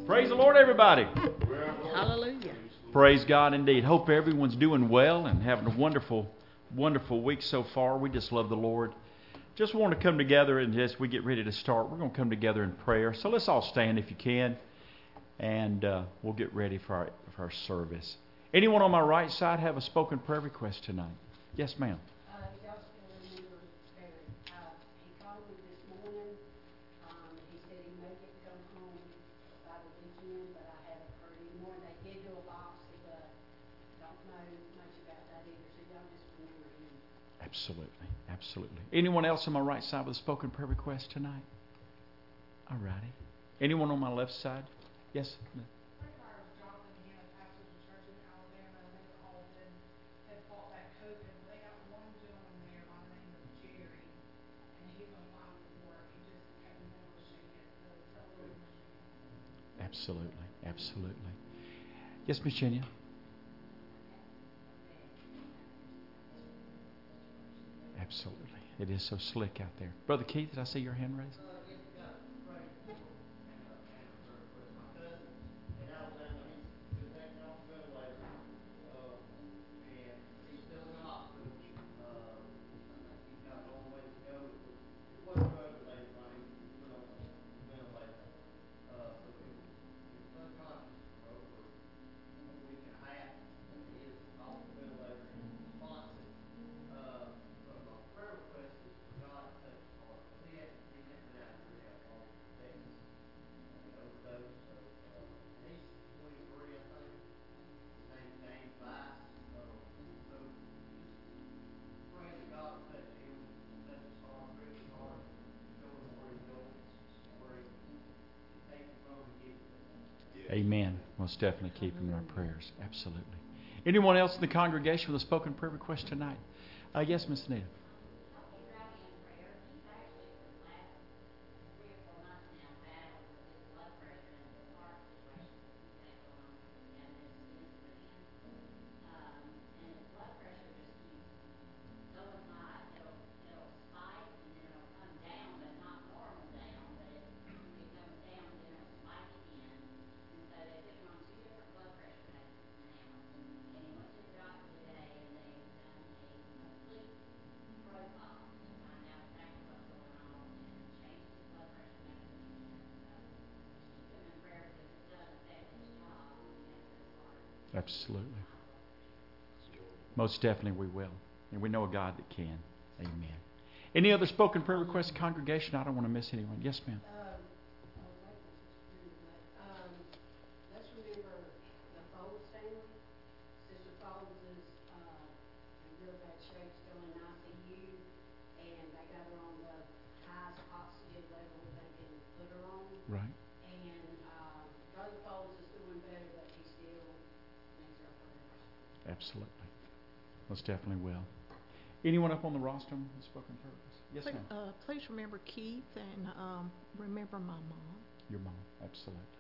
Praise the Lord, everybody. Hallelujah. Praise God indeed. Hope everyone's doing well and having a wonderful, wonderful week so far. We just love the Lord. Just want to come together, and as we get ready to start, we're going to come together in prayer. So let's all stand if you can, and we'll get ready for our service. Anyone on my right side have a spoken prayer request tonight? Yes, ma'am. Y'all still remember Barry. He called me this morning. He said he may get to come home by the weekend, but I haven't heard any more. They did do a biopsy, but don't know much about that either. So y'all just remember him. Absolutely, absolutely. Anyone else on my right side with a spoken prayer request tonight? All righty. Anyone on my left side? Yes. Absolutely, absolutely. Yes, Miss Chenia. Absolutely. It is so slick out there. Brother Keith, did I see your hand raised? Amen. Most definitely keep him in our prayers. Absolutely. Anyone else in the congregation with a spoken prayer request tonight? Yes, Miss Anita. Absolutely. Most definitely we will. And we know a God that can. Amen. Any other spoken prayer requests, congregation? I don't want to miss anyone. Yes, ma'am. Let's remember the Foles family. Sister Foles is in real bad shape, still in ICU, and they got her on the highest oxygen level they can put her on. Right. And Brother Foles is doing better, but he still needs our prayers. Absolutely. Most definitely will. Anyone up on the roster with spoken prayer requests? Yes, ma'am. Please remember Keith and remember my mom. Your mom. Absolutely.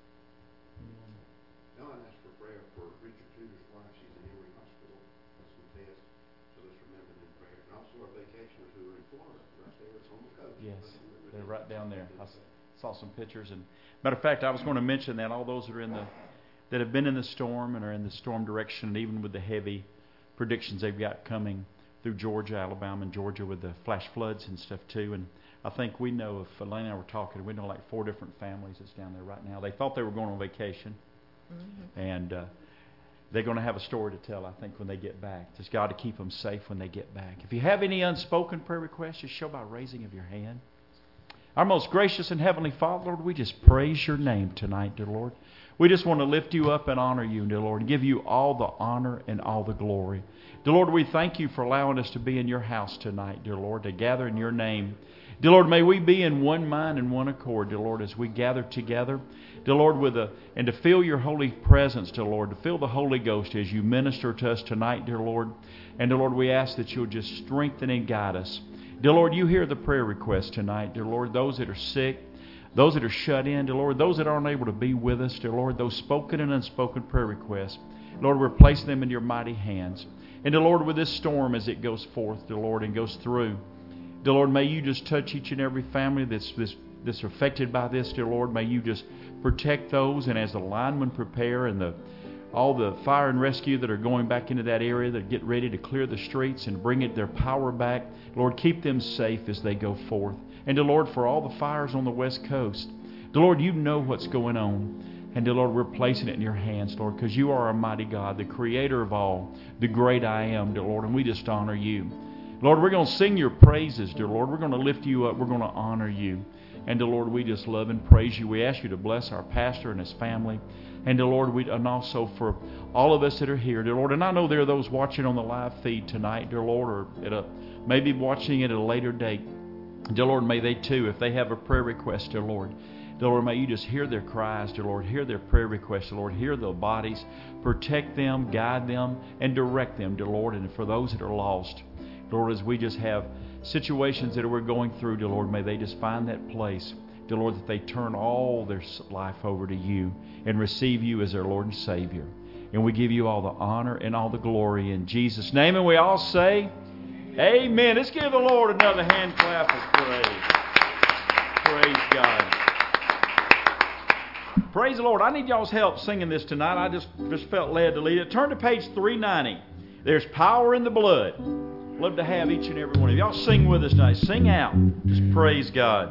Don asked for prayer for Richard Tudor's wife. She's in Emory Hospital. That's some tests. So let's remember them in prayer. And also our vacationers who are in Florida, right there on the coast. Yes, they're right down there. I saw some pictures. And matter of fact, I was going to mention that all those that are that have been in the storm and are in the storm direction, and even with the heavy predictions they've got coming through Georgia, Alabama, and Georgia with the flash floods and stuff too. And I think we know, if Elaine and I were talking, we know like 4 different families that's down there right now. They thought they were going on vacation, and they're going to have a story to tell, I think, when they get back. Just God to keep them safe when they get back. If you have any unspoken prayer requests, just show by raising of your hand. Our most gracious and heavenly Father, Lord, we just praise your name tonight, dear Lord. We just want to lift you up and honor you, dear Lord, and give you all the honor and all the glory. Dear Lord, we thank you for allowing us to be in your house tonight, dear Lord, to gather in your name. Dear Lord, may we be in one mind and one accord, dear Lord, as we gather together. Dear Lord, and to feel your holy presence, dear Lord, to feel the Holy Ghost as you minister to us tonight, dear Lord. And dear Lord, we ask that you'll just strengthen and guide us. Dear Lord, you hear the prayer requests tonight, dear Lord, those that are sick, those that are shut in, dear Lord, those that aren't able to be with us, dear Lord, those spoken and unspoken prayer requests. Lord, we're placing them in your mighty hands. And dear Lord, with this storm as it goes forth, dear Lord, and goes through, dear Lord, may you just touch each and every family that's that's affected by this, dear Lord, may you just protect those. And as the linemen prepare and all the fire and rescue that are going back into that area, that get ready to clear the streets and bring their power back, Lord, keep them safe as they go forth. And dear Lord, for all the fires on the West Coast, dear Lord, you know what's going on. And dear Lord, we're placing it in your hands, Lord, because you are a mighty God, the creator of all, the great I am, dear Lord, and we just honor you. Lord, we're going to sing your praises, dear Lord. We're going to lift you up. We're going to honor you. And dear Lord, we just love and praise you. We ask you to bless our pastor and his family. And dear Lord, and also for all of us that are here, dear Lord. And I know there are those watching on the live feed tonight, dear Lord, or maybe watching it at a later date. Dear Lord, may they too, if they have a prayer request, dear Lord, dear Lord, may you just hear their cries, dear Lord. Hear their prayer requests, dear Lord. Hear their bodies. Protect them, guide them, and direct them, dear Lord. And for those that are lost, Lord, as we just have situations that we're going through, dear Lord, may they just find that place, dear Lord, that they turn all their life over to you and receive you as their Lord and Savior. And we give you all the honor and all the glory in Jesus' name. And we all say, amen. Let's give the Lord another hand clap of praise. Praise God. Praise the Lord. I need y'all's help singing this tonight. I just felt led to lead it. Turn to page 390. There's power in the blood. Love to have each and every one of y'all sing with us tonight. Sing out. Just praise God.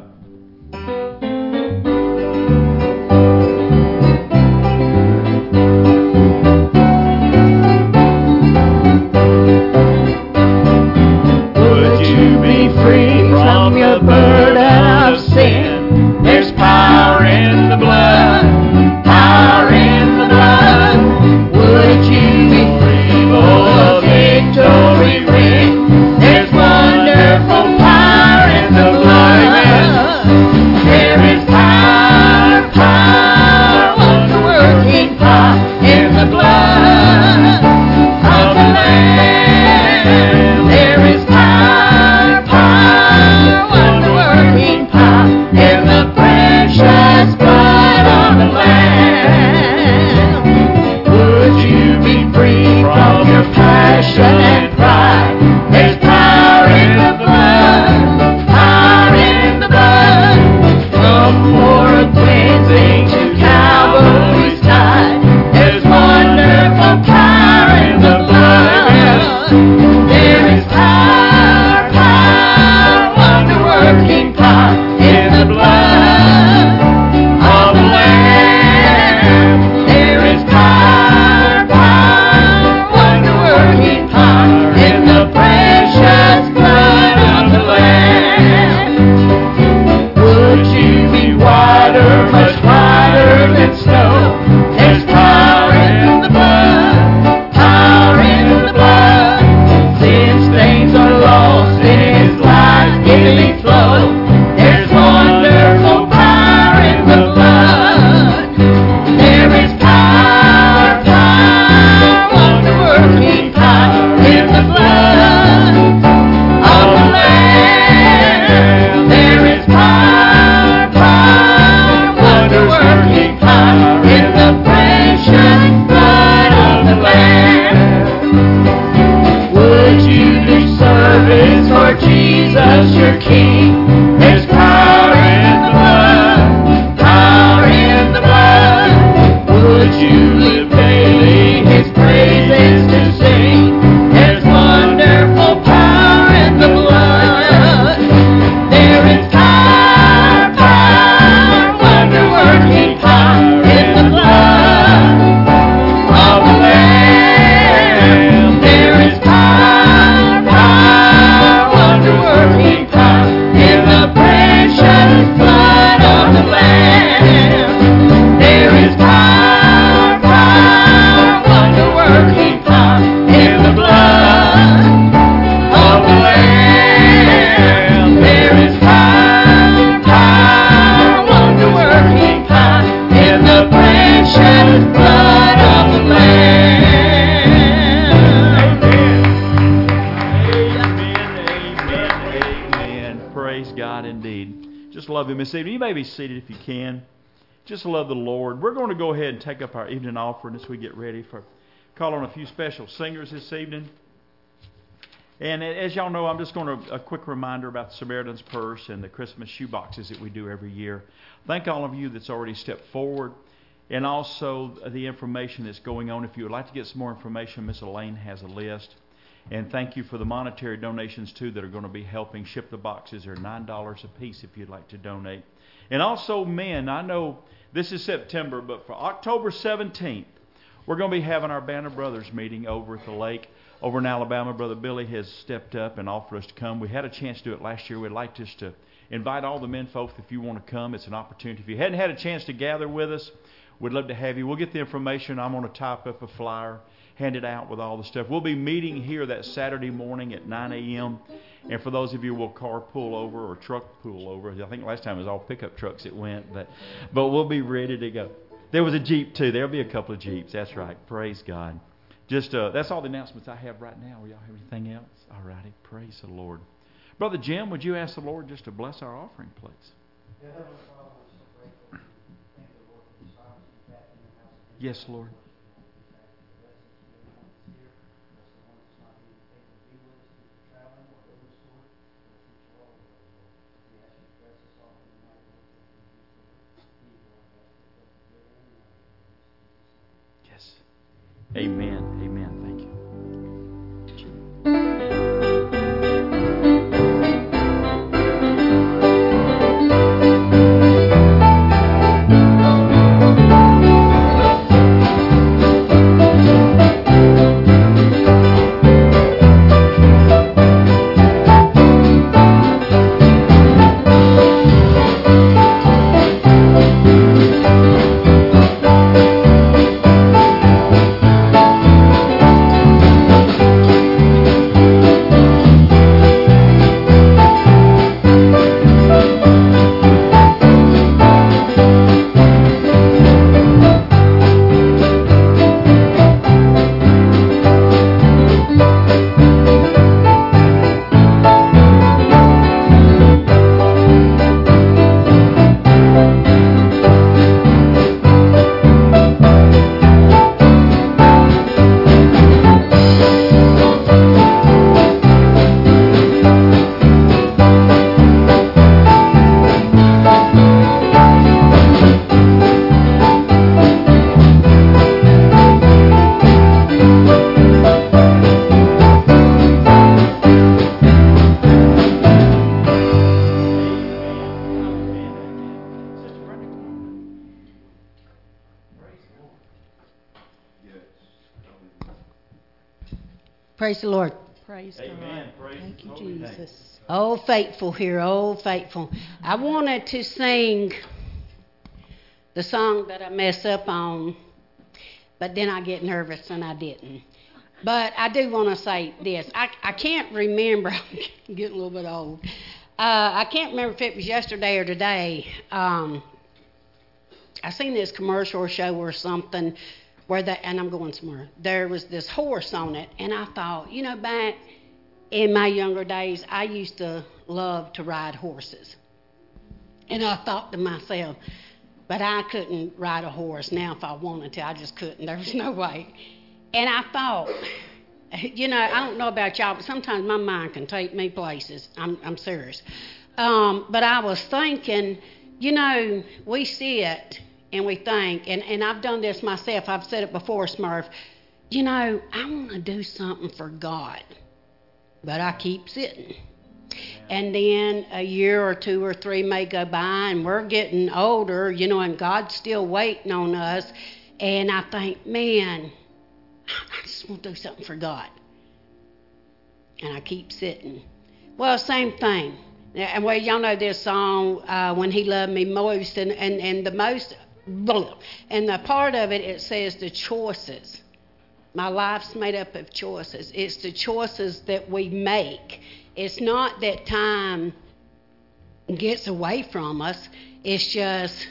Would you be free from your burden of sin? There's power in the blood. Power in the blood. Would you be free for a victory ring? There's wonderful power in the blood. There is power, power, wonder-working power in the blood of the Lamb. There is power, power, wonder-working power in the precious blood of the Lamb. Would you be free from your passion and pride? There's power in the blood, power in the blood. From for a cleansing to Calvary's tide. There's wonderful power in the blood. There is power, power, wonder-working power in the blood of the Lamb. There is power, power, wonder-working power in the precious blood of the Lamb. Would you be whiter, much whiter than snow? There's power in the blood, power in the blood. Sin stains are lost in His life-giving flow. There's wonderful power in the blood. There is power, power, wonder-working power in the blood of the Lamb. There is power, power, wonder-working power in the precious blood of the Lamb. Would you do service for Jesus, your King? There's power in the blood, power in the blood. Would you live daily His praises to sing? There's wonderful power in the blood. There is power, power, wonder-working power in the blood of the Lamb. There is power, power, wonder-working power in the precious blood of the Lamb. There is power, power, wonder-working power in the blood of the Lamb. There is power, power, wonder-working power in the precious blood of the Lamb. Amen. Praise God indeed. Just love Him this evening. You may be seated if you can. Just love the Lord. We're going to go ahead and take up our evening offering as we get ready for call on a few special singers this evening. And as y'all know, I'm just going to a quick reminder about the Samaritan's Purse and the Christmas shoe boxes that we do every year. Thank all of you that's already stepped forward, and also the information that's going on. If you would like to get some more information, Miss Elaine has a list. And thank you for the monetary donations, too, that are going to be helping ship the boxes. They're $9 a piece if you'd like to donate. And also, men, I know this is September, but for October 17th, we're going to be having our Band of Brothers meeting over at the lake. Over in Alabama, Brother Billy has stepped up and offered us to come. We had a chance to do it last year. We'd like just to invite all the men folk if you want to come. It's an opportunity. If you hadn't had a chance to gather with us, we'd love to have you. We'll get the information. I'm going to type up a flyer, hand it out with all the stuff. We'll be meeting here that Saturday morning at 9 a.m. And for those of you who will carpool over or truck pull over, I think last time it was all pickup trucks that went, but we'll be ready to go. There was a Jeep too. There'll be a couple of Jeeps. That's right. Praise God. Just that's all the announcements I have right now. Y'all have anything else? All righty. Praise the Lord. Brother Jim, would you ask the Lord just to bless our offering, please? Yes, Lord. Yes. Amen. Amen. Thank you. Praise the Lord. Praise Amen. God. Praise Thank you, His holy name. Jesus. Oh, faithful here, oh, faithful. I wanted to sing the song that I mess up on, but then I get nervous and I didn't. But I do want to say this. I can't remember. I'm getting a little bit old. I can't remember if it was yesterday or today. I seen this commercial or show or something where and I'm going somewhere. There was this horse on it, and I thought, back in my younger days, I used to love to ride horses. And I thought to myself, but I couldn't ride a horse now if I wanted to. I just couldn't. There was no way. And I thought, I don't know about y'all, but sometimes my mind can take me places. I'm serious. But I was thinking, we see it and we think, and I've done this myself. I've said it before, Smurf. I want to do something for God, but I keep sitting. And then a year or 2 or 3 may go by, and we're getting older, and God's still waiting on us. And I think, man, I just want to do something for God. And I keep sitting. Well, same thing. And y'all know this song, When He Loved Me Most, and the most, and the part of it, it says the choices. My life's made up of choices. It's the choices that we make. It's not that time gets away from us. It's just,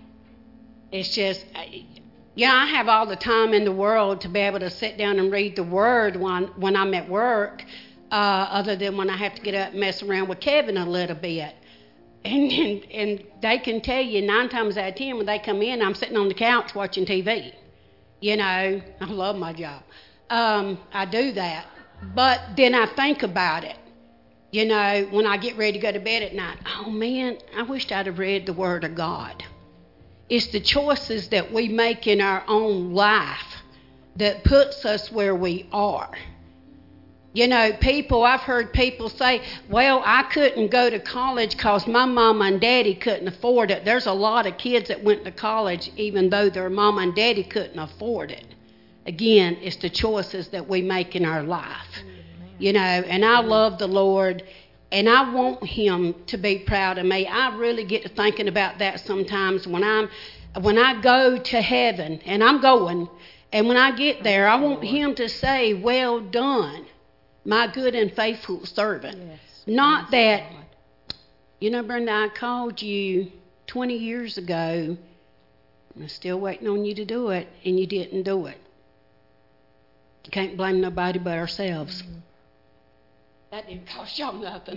I have all the time in the world to be able to sit down and read the Word when I'm at work, other than when I have to get up and mess around with Kevin a little bit. And they can tell you 9 times out of 10 when they come in, I'm sitting on the couch watching TV. I love my job. I do that. But then I think about it. You know, when I get ready to go to bed at night, oh man, I wished I'd have read the Word of God. It's the choices that we make in our own life that puts us where we are. You know, I've heard people say, well, I couldn't go to college because my mama and daddy couldn't afford it. There's a lot of kids that went to college even though their mama and daddy couldn't afford it. Again, it's the choices that we make in our life. You know, and I love the Lord, and I want Him to be proud of me. I really get to thinking about that sometimes when I go to heaven, and I'm going, and when I get there, I want Him to say, well done, my good and faithful servant. Yes. Not that, you know, Brenda, I called you 20 years ago, and I'm still waiting on you to do it, and you didn't do it. You can't blame nobody but ourselves. Mm-hmm. That didn't cost y'all nothing.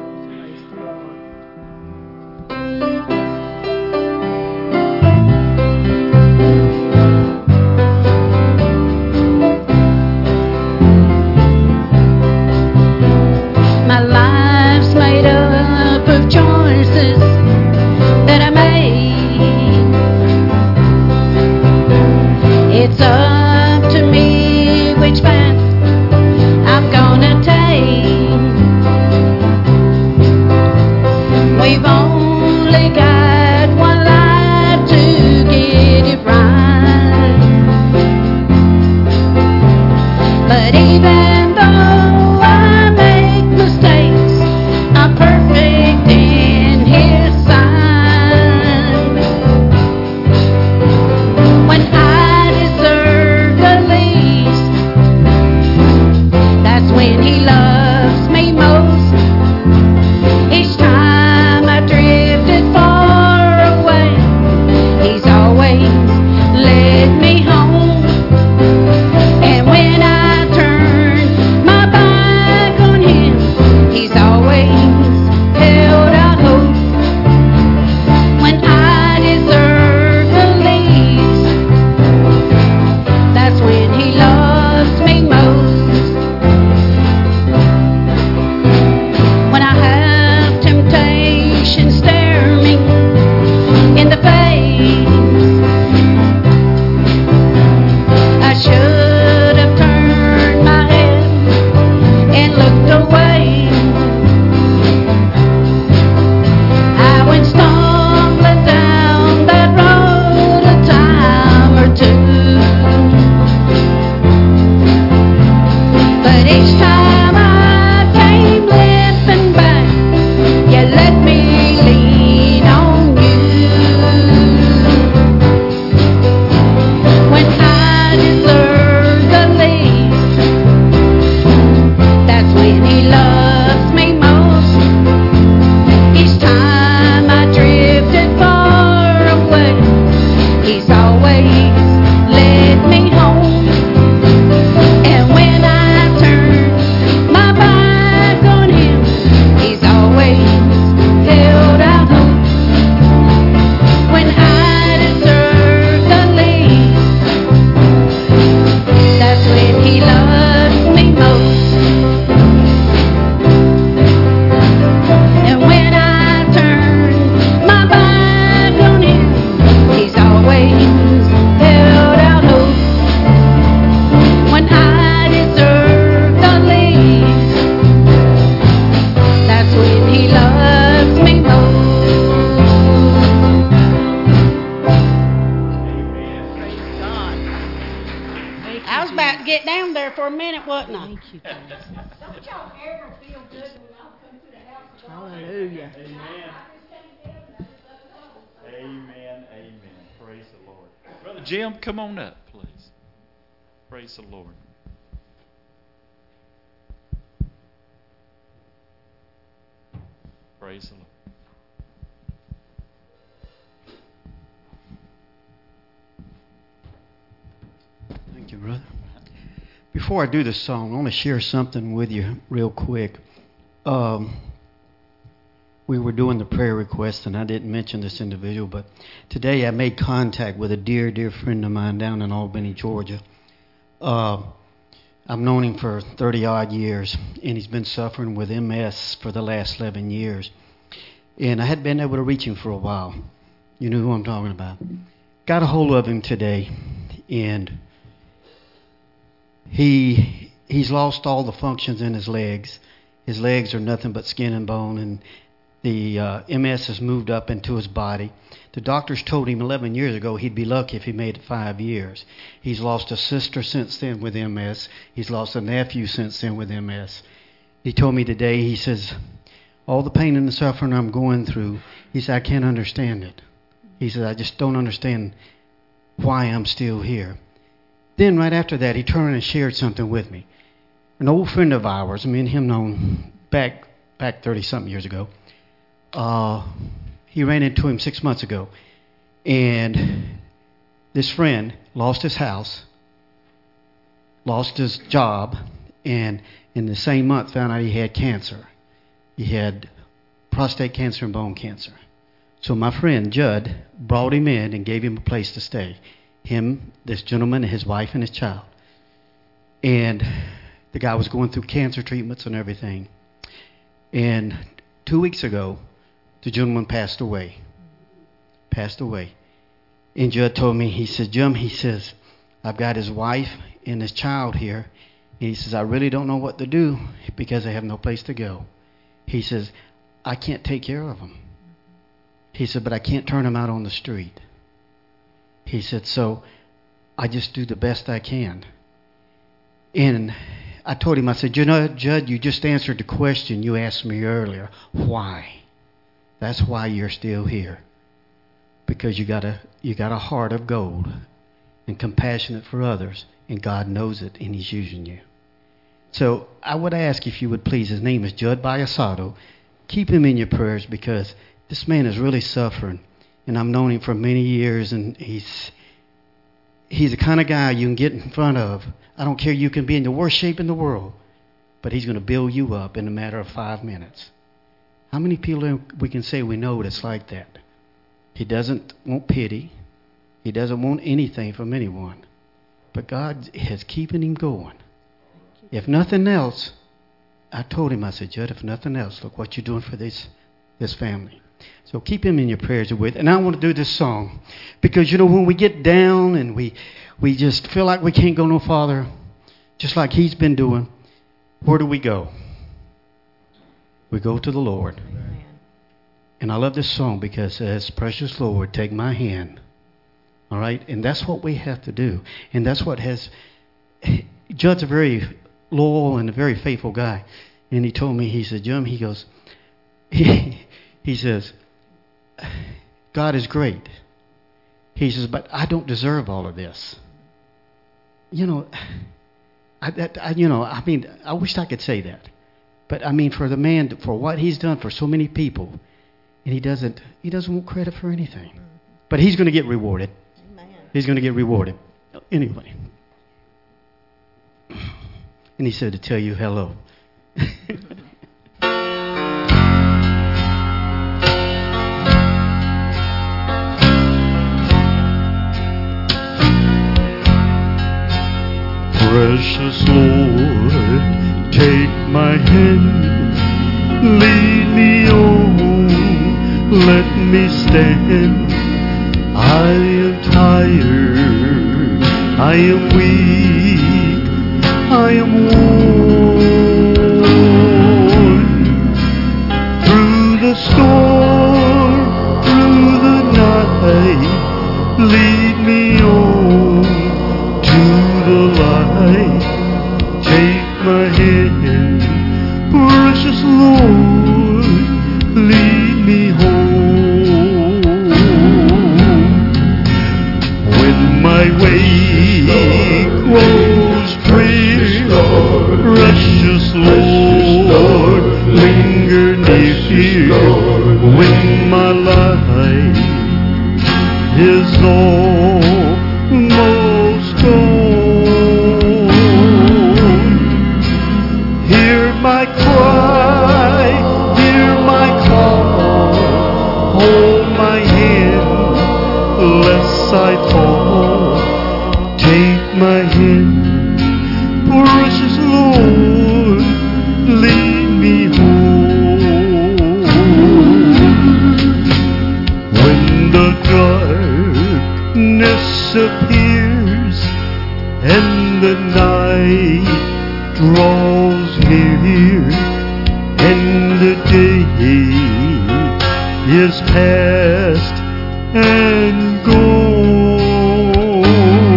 My life's made up of choices that I made. It's up to me which path I'm gonna take. We've only got one life to get it right. But even though I make mistakes, I'm perfect in His sight. When I deserve the least, that's when He loves me most. Each time I drifted far away, He's always led me home. And when I turn my back on Him, He's always held out hope. When I deserve the least, that's when He loves me most. When I have temptation stare me in the face, I should have turned my head and looked away. I went stumbling down that road a time or two, but each time I came limping back, You let me lean on You. When I deserve the least, that's when He loves me most. Each time I drifted far away, He's always led me home. And when I turn my back on Him, He's always held out hope. When I deserve the least, that's when He loves me most. And when I turn my back on Him, He's always held out hope. When I deserve the least, that's when He loves me most. I was about to get down there for a minute, wasn't I? Thank you, Jesus. Don't y'all ever feel good when y'all come to the house of God? Hallelujah. Amen. Amen. Praise the Lord. Brother Jim, come on up, please. Praise the Lord. Praise the Lord. Thank you, brother. Before I do the song, I want to share something with you real quick. We were doing the prayer request, and I didn't mention this individual, but today I made contact with a dear, dear friend of mine down in Albany, Georgia. I I've known him for 30-odd years, and he's been suffering with MS for the last 11 years. And I hadn't been able to reach him for a while. You know who I'm talking about. Got a hold of him today, and he's lost all the functions in his legs. His legs are nothing but skin and bone, and the MS has moved up into his body. The doctors told him 11 years ago he'd be lucky if he made it 5 years. He's lost a sister since then with MS. He's lost a nephew since then with MS. He told me today, he says, all the pain and the suffering I'm going through, he said, I can't understand it. He said, I just don't understand why I'm still here. Then right after that, he turned and shared something with me. An old friend of ours, me and him known back 30-something years ago, he ran into him 6 months ago. And this friend lost his house, lost his job, and in the same month found out he had cancer. He had prostate cancer and bone cancer. So my friend, Judd, brought him in and gave him a place to stay. Him, this gentleman, his wife, and his child. And the guy was going through cancer treatments and everything. And 2 weeks ago, the gentleman passed away. And Judd told me, he said, Jim, he says, I've got his wife and his child here. And he says, I really don't know what to do because I have no place to go. He says, I can't take care of them. He said, but I can't turn them out on the street. He said, so I just do the best I can. And I told him, I said, you know, Judd, you just answered the question you asked me earlier. Why? That's why you're still here. Because you got a heart of gold and compassionate for others, and God knows it, and He's using you. So I would ask if you would please, his name is Judd Biasato, keep him in your prayers because this man is really suffering. And I've known him for many years, and he's the kind of guy you can get in front of. I don't care, you can be in the worst shape in the world, but he's going to build you up in a matter of 5 minutes. How many people we can say we know that's like that? He doesn't want pity. He doesn't want anything from anyone. But God is keeping him going. If nothing else, I told him, I said, Judd, if nothing else, look what you're doing for this family. So keep him in your prayers with. And I want to do this song because, you know, when we get down and we just feel like we can't go no farther, just like he's been doing, where do we go? We go to the Lord. Amen. And I love this song because it says, precious Lord, take my hand. All right? And that's what we have to do. And that's what has... Judd's a very loyal and a very faithful guy. And he told me, he said, Jim, he goes... He says, God is great. He says, but I don't deserve all of this. You know, I wish I could say that. But I mean, for the man, for what he's done for so many people, and he doesn't want credit for anything. But he's going to get rewarded. Amen. He's going to get rewarded. Anyway. And he said to tell you hello. Precious Lord, take my hand, lead me on, let me stand. I am tired, I am weak, I am worn. Through the storm, through the night, lead me on to the light. Take my hand, precious Lord, lead me home. When my way grows drear, precious Lord, linger near. When my life is almost gone, hear my cry, hear my call, hold my hand, lest I fall. Take my hand, precious and the night draws near, and the day is past and gone.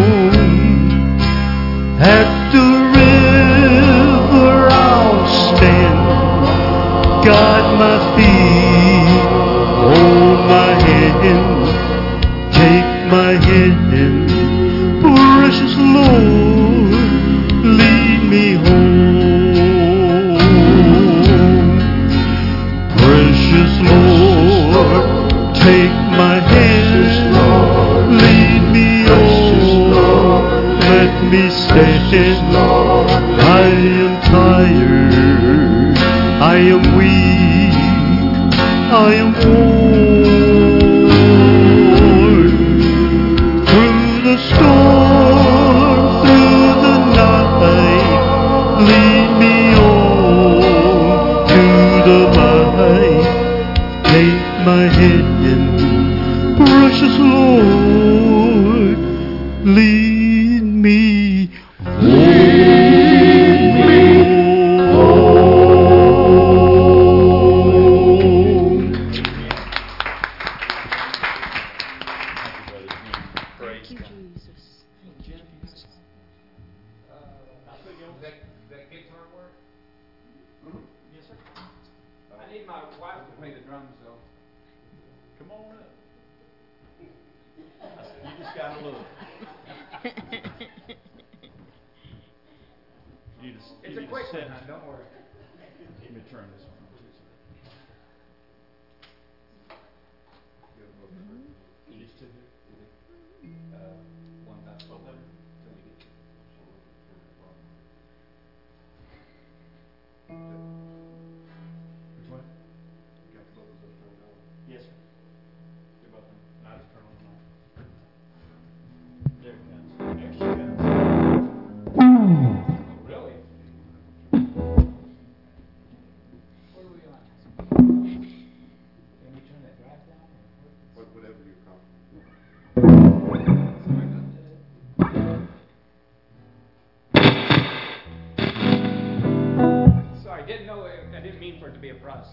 At the river I'll stand, guide my feet, hold my hand, take my hand, precious Lord, lead me home. Precious Lord, take my hand, lead me home, let me stand. I am tired, I am weak, I am worn. Through the storm, through the night, lead me on to the light. Take my hand, precious Lord, lead me Thank you, Jesus. That guitar work? Yes, sir. I need my wife to play the drums, though. Come on up. You just gotta look. It's a quick one, hon, don't worry. Let me turn this one. These two here? One time. Both of them? Which one? Yes, sir. Do both of them. And I just turn on the mic. There it comes. There she goes. Really? What are we on? Can we turn that drive down? Whatever you call. Sorry, didn't know. I didn't mean for it to be a process.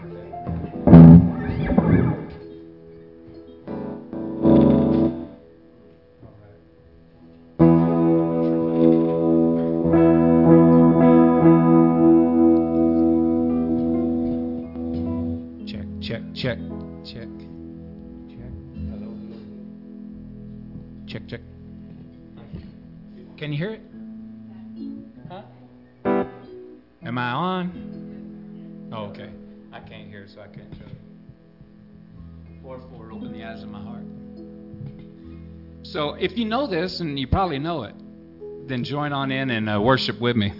Check, check, check, check, check. Hello, hello. Check, check. Can you hear it? Huh? Am I on? Oh, okay. I can't hear, so I can't show it. 4-4, open the eyes of my heart. So, if you know this, and you probably know it, then join on in and worship with me.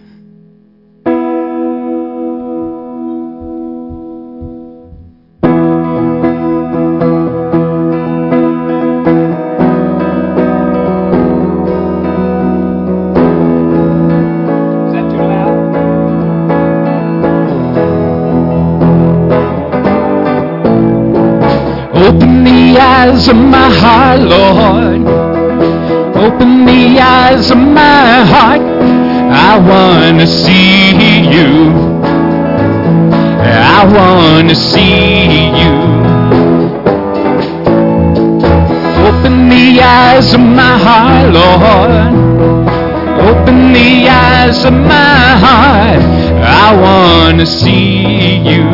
Is that too loud? Open the eyes of my heart, Lord. Open the eyes of my heart. I want to see you. I want to see you. Open the eyes of my heart, Lord. Open the eyes of my heart. I want to see you.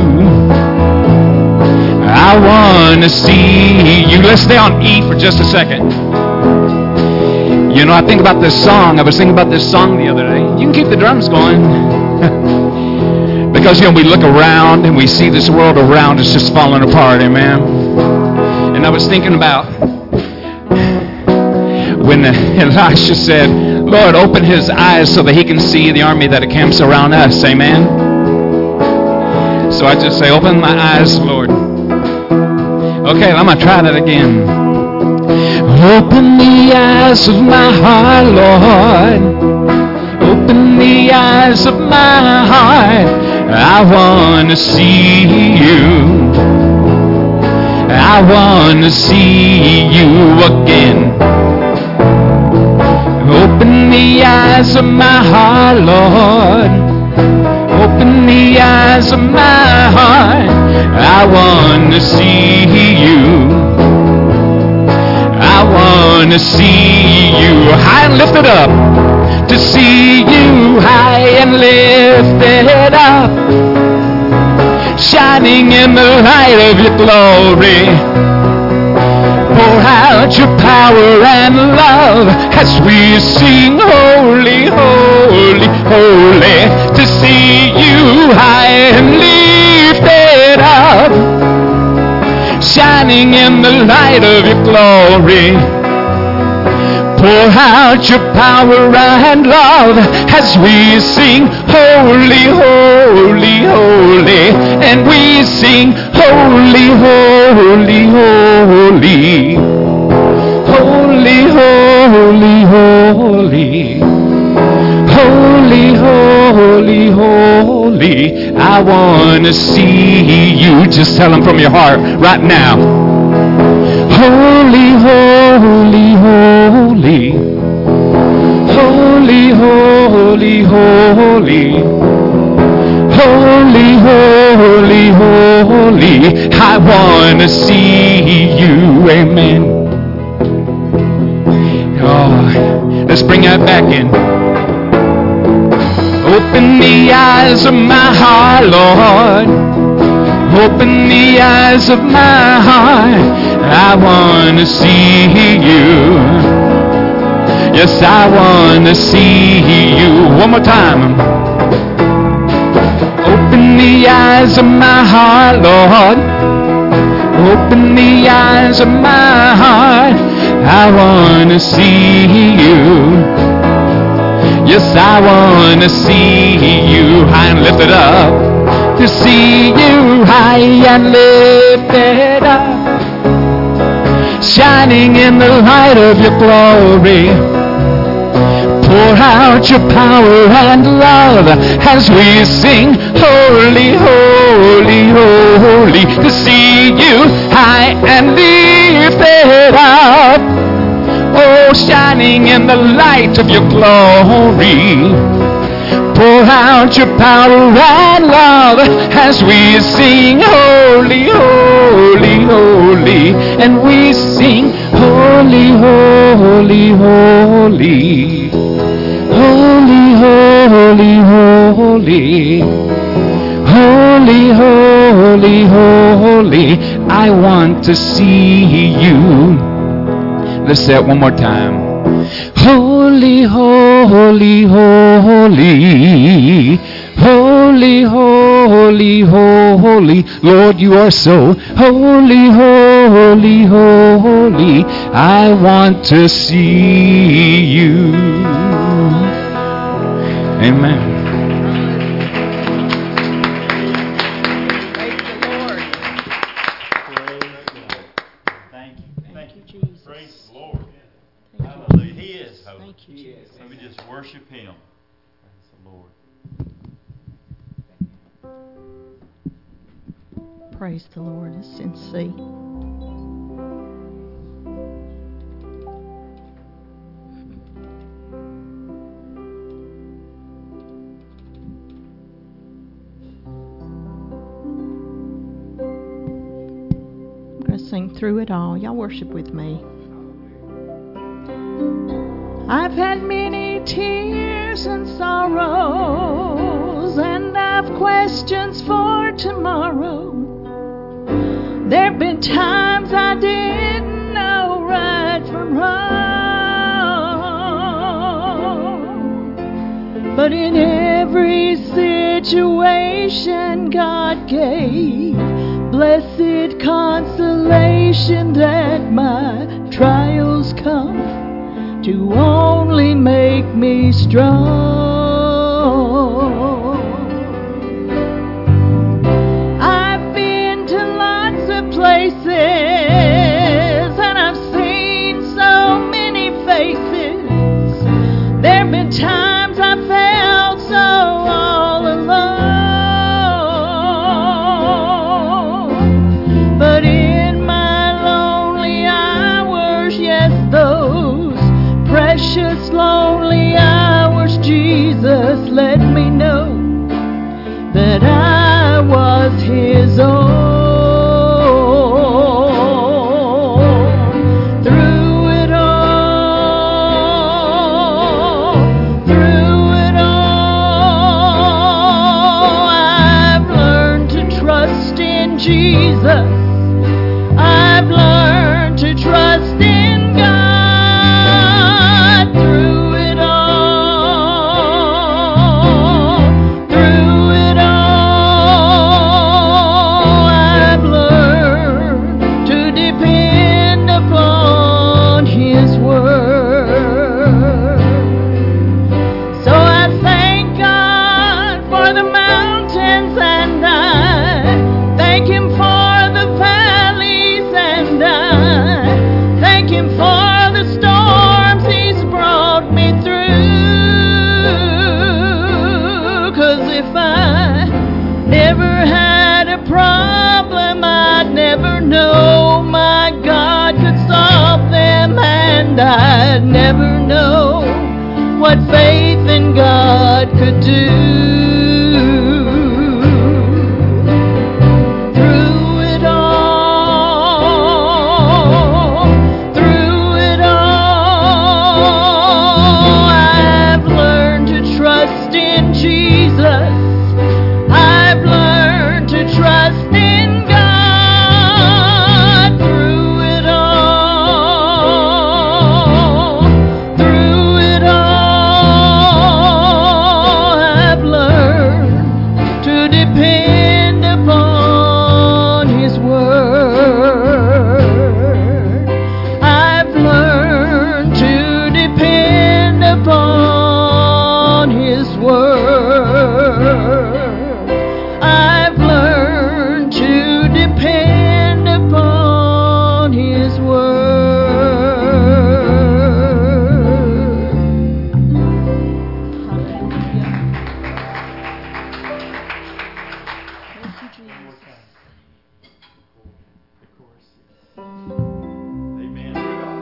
I want to see you. Let's stay on E for just a second. You know, I think about this song. I was thinking about this song the other day. You can keep the drums going. Because, you know, we look around and we see this world around us just falling apart. Amen. And I was thinking about when Elisha said, Lord, open his eyes so that he can see the army that encamps around us. Amen. So I just say, open my eyes, Lord. Okay, I'm going to try that again. Open the eyes of my heart, Lord. Open the eyes of my heart. I want to see you. I want to see you again. Open the eyes of my heart, Lord. Open the eyes of my heart. I want to see you. I want to see you high and lifted up. To see you high and lifted up, shining in the light of your glory. Pour out your power and love as we sing holy, holy, holy. To see you high and lifted up, shining in the light of your glory. Pour out your power and love as we sing holy, holy, holy. And we sing holy, holy, holy. Holy, holy, holy. Holy, holy, holy. I want to see you. Just tell them from your heart right now. Holy, holy, holy. Holy, holy, holy. Holy, holy, holy. I want to see you. Amen. Oh, let's bring that back in. Open the eyes of my heart, Lord. Open the eyes of my heart. I want to see you. Yes, I want to see you. One more time. Open the eyes of my heart, Lord. Open the eyes of my heart. I want to see you. Yes, I want to see you high and lifted up. To see you high and lifted up, shining in the light of your glory. Pour out your power and love as we sing holy, holy, holy. To see you high and lifted up, oh, shining in the light of your glory. Pour out your power and love as we sing holy, holy, holy. And we sing holy, holy, holy. Holy, holy, holy. Holy, holy, holy. I want to see you. Let's say it one more time. Holy, holy, holy. Holy, holy, holy. Lord, you are so holy, holy, holy. I want to see you. Amen. Praise the Lord. Thank you. Thank you, Jesus. Praise the Lord. Thank you. Hallelujah. He is holy. Thank you, Jesus. Let me just worship Him. Praise the Lord. Praise the Lord. It's in C. I'm going to sing through it all. Y'all worship with me. I've had many tears and sorrows, and I've questions for tomorrow. There've been times I didn't know right from wrong, but in every situation God gave blessed consolation that my trials come to only make me strong. I've been to lots of places and I've seen so many faces. There've been times I felt so all alone, but in my lonely hours, yes, those precious lonely hours, Jesus let me know that I was His own. Through it all, I've learned to trust in Jesus. I've learned to trust in God. Through it all, I've learned to depend upon His word. So I thank God for the mountains, and I thank Him for the valleys, and I thank Him for the storms He's brought me through. 'Cause if I never had a problem, I'd never know my God could solve them, and I'd never know what faith in God could do. Through it all, I've learned to trust in Jesus. I've learned to trust in God. Through it all, I've learned to depend upon His word. I've learned to depend upon His word. I've learned to depend upon His word. Hallelujah. Thank you, Jesus. Amen.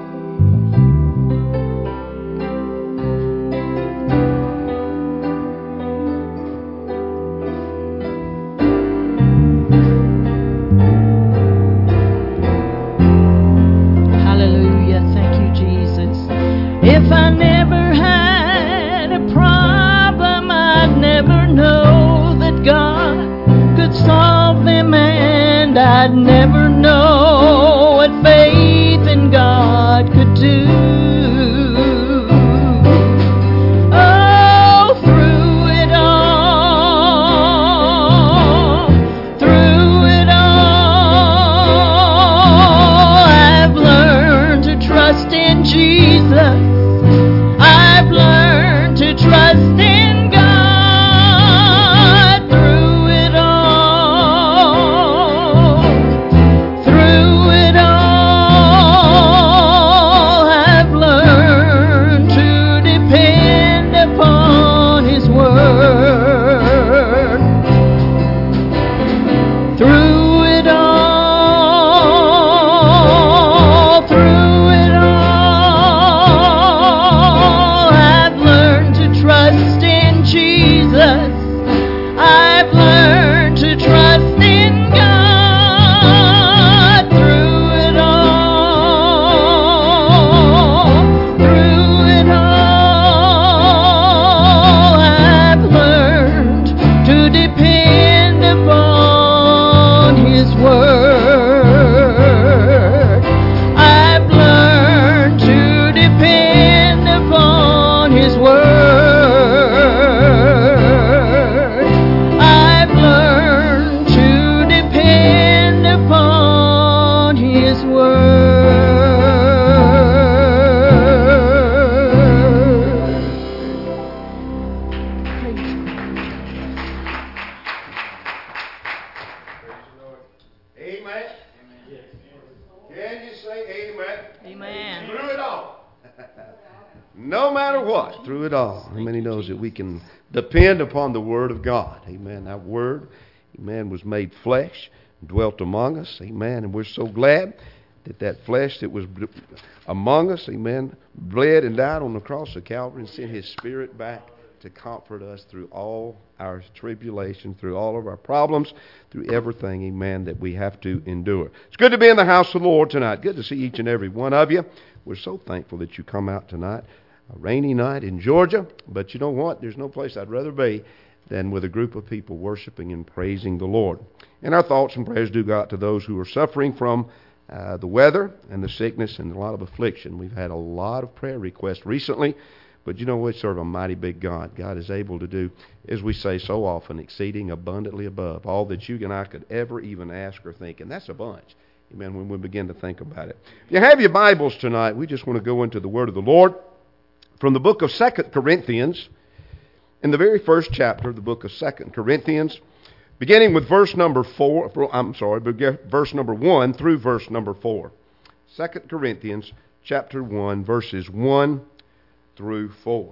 Hallelujah. Thank you, Jesus. If I never had a problem, I'd never know that God could solve them, and I'd never know what faith in God could do. Oh, through it all, I've learned to trust in Jesus. I've learned to trust in God. Through it all, I've learned to depend upon His word. Through it all, I've learned to trust in Jesus. I've learned to trust in God. Through it all, I've learned to depend upon His word. I've learned to depend upon His word. I've learned to depend upon His word. Praise Amen. Can you say amen? Amen. Through it all. No matter what, through it all. How many knows that we can depend upon the Word of God? Amen. That Word, amen, was made flesh, dwelt among us. Amen. And we're so glad that flesh that was among us, amen, bled and died on the cross of Calvary and sent His Spirit back to comfort us through all our tribulation, through all of our problems, through everything, amen, that we have to endure. It's good to be in the house of the Lord tonight. Good to see each and every one of you. We're so thankful that you come out tonight. A rainy night in Georgia, but you know what? There's no place I'd rather be than with a group of people worshiping and praising the Lord. And our thoughts and prayers do go out to those who are suffering from the weather and the sickness and a lot of affliction. We've had a lot of prayer requests recently, but you know, we serve a mighty big God. God is able to do, as we say so often, exceeding abundantly above all that you and I could ever even ask or think. And that's a bunch, amen, when we begin to think about it. If you have your Bibles tonight, we just want to go into the Word of the Lord from the book of 2 Corinthians, in the very first chapter of the book of 2 Corinthians, beginning with verse number 1 through verse number 4. 2 Corinthians chapter 1, verses 1 through 4.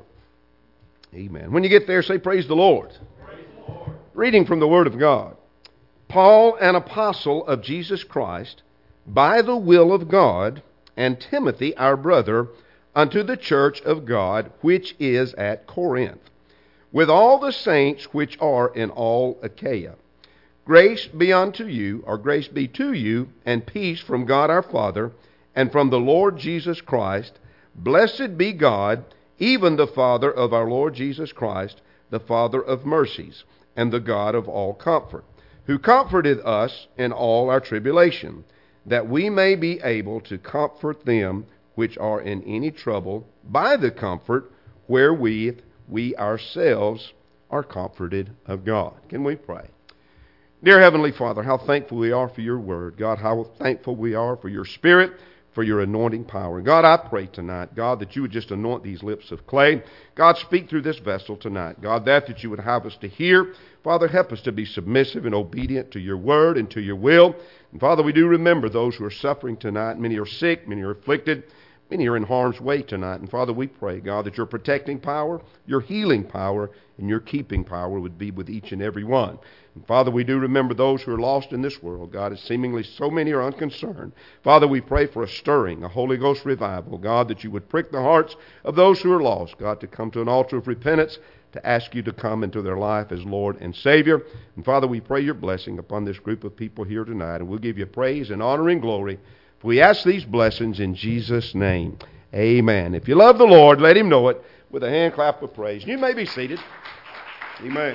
Amen. When you get there, say, praise the Lord. Praise the Lord. Reading from the Word of God. Paul, an apostle of Jesus Christ, by the will of God, and Timothy, our brother, unto the church of God, which is at Corinth, with all the saints which are in all Achaia. Grace be unto you, or grace be to you, and peace from God our Father, and from the Lord Jesus Christ. Blessed be God, even the Father of our Lord Jesus Christ, the Father of mercies, and the God of all comfort, who comforted us in all our tribulation, that we may be able to comfort them which are in any trouble by the comfort wherewith we ourselves are comforted of God. Can we pray? Dear Heavenly Father, how thankful we are for your word. God, how thankful we are for your Spirit, for your anointing power. God, I pray tonight, God, that you would just anoint these lips of clay. God, speak through this vessel tonight. God, that you would have us to hear. Father, help us to be submissive and obedient to your word and to your will. And Father, we do remember those who are suffering tonight. Many are sick, many are afflicted. Many are in harm's way tonight. And Father, we pray, God, that your protecting power, your healing power, and your keeping power would be with each and every one. And Father, we do remember those who are lost in this world. God, as seemingly so many are unconcerned. Father, we pray for a stirring, a Holy Ghost revival. God, that you would prick the hearts of those who are lost. God, to come to an altar of repentance, to ask you to come into their life as Lord and Savior. And Father, we pray your blessing upon this group of people here tonight. And we'll give you praise and honor and glory. We ask these blessings in Jesus' name. Amen. If you love the Lord, let him know it with a hand clap of praise. You may be seated. Amen.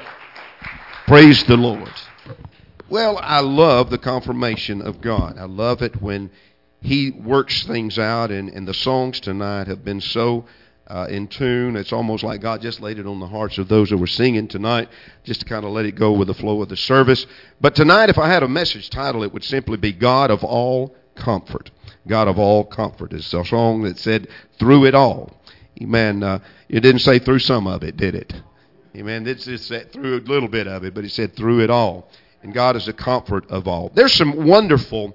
Praise the Lord. Well, I love the confirmation of God. I love it when he works things out, and the songs tonight have been so in tune. It's almost like God just laid it on the hearts of those that were singing tonight, just to kind of let it go with the flow of the service. But tonight, if I had a message title, it would simply be God of All Comfort. God of all comfort. It's a song that said, through it all. Amen. It didn't say through some of it, did it? Amen. It said through a little bit of it, but it said through it all. And God is the comfort of all. There's some wonderful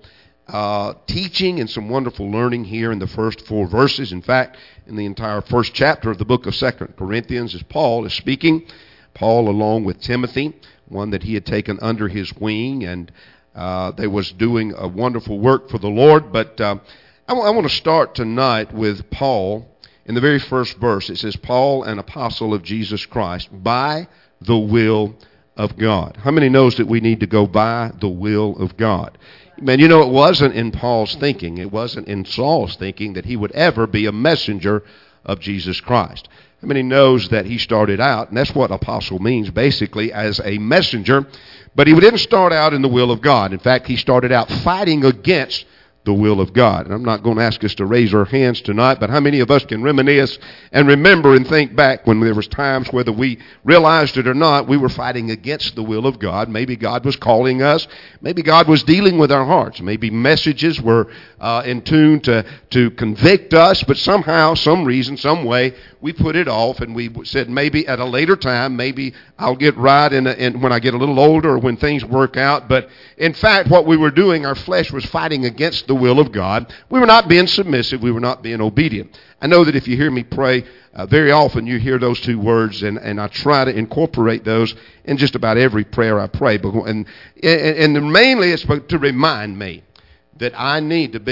teaching and some wonderful learning here in the first 4 verses. In fact, in the entire first chapter of the book of 2 Corinthians, as Paul is speaking, Paul along with Timothy, one that he had taken under his wing, and they was doing a wonderful work for the Lord. But I want to start tonight with Paul. In the very first verse, it says, Paul, an apostle of Jesus Christ, by the will of God. How many knows that we need to go by the will of God? Man, you know, it wasn't in Paul's thinking, it wasn't in Saul's thinking that he would ever be a messenger of Jesus Christ. How many knows that he started out, and that's what apostle means, basically, as a messenger, but he didn't start out in the will of God. In fact, he started out fighting against the will of God. And I'm not going to ask us to raise our hands tonight, but how many of us can reminisce and remember and think back when there was times, whether we realized it or not, we were fighting against the will of God. Maybe God was calling us. Maybe God was dealing with our hearts. Maybe messages were in tune to convict us, but somehow, some reason, some way, we put it off, and we said maybe at a later time, maybe I'll get right in when I get a little older or when things work out. But in fact, what we were doing, our flesh was fighting against the will of God. We were not being submissive. We were not being obedient. I know that if you hear me pray, very often you hear those two words, and I try to incorporate those in just about every prayer I pray. And mainly it's to remind me that I need to be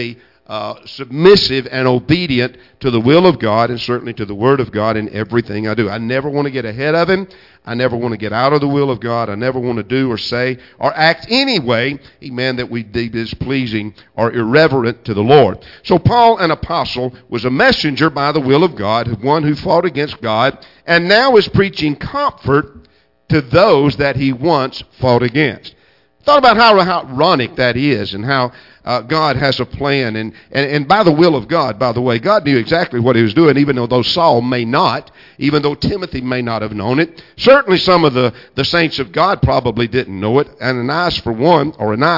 submissive and obedient to the will of God and certainly to the Word of God in everything I do. I never want to get ahead of Him. I never want to get out of the will of God. I never want to do or say or act any way, amen, that we deem displeasing or irreverent to the Lord. So Paul, an apostle, was a messenger by the will of God, one who fought against God, and now is preaching comfort to those that he once fought against. Thought about how ironic that is and how God has a plan. And by the will of God, by the way, God knew exactly what he was doing, even though Saul may not, even though Timothy may not have known it. Certainly some of the saints of God probably didn't know it. Ananias, for one,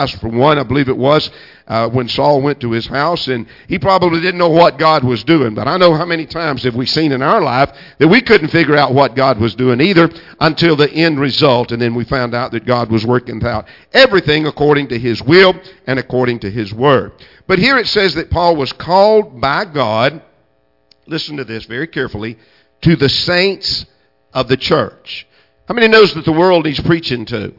I believe it was, when Saul went to his house, and he probably didn't know what God was doing. But I know how many times have we seen in our life that we couldn't figure out what God was doing either until the end result, and then we found out that God was working out everything according to his will and according to his word. But here it says that Paul was called by God, listen to this very carefully, to the saints of the church. How many knows that the world needs preaching to?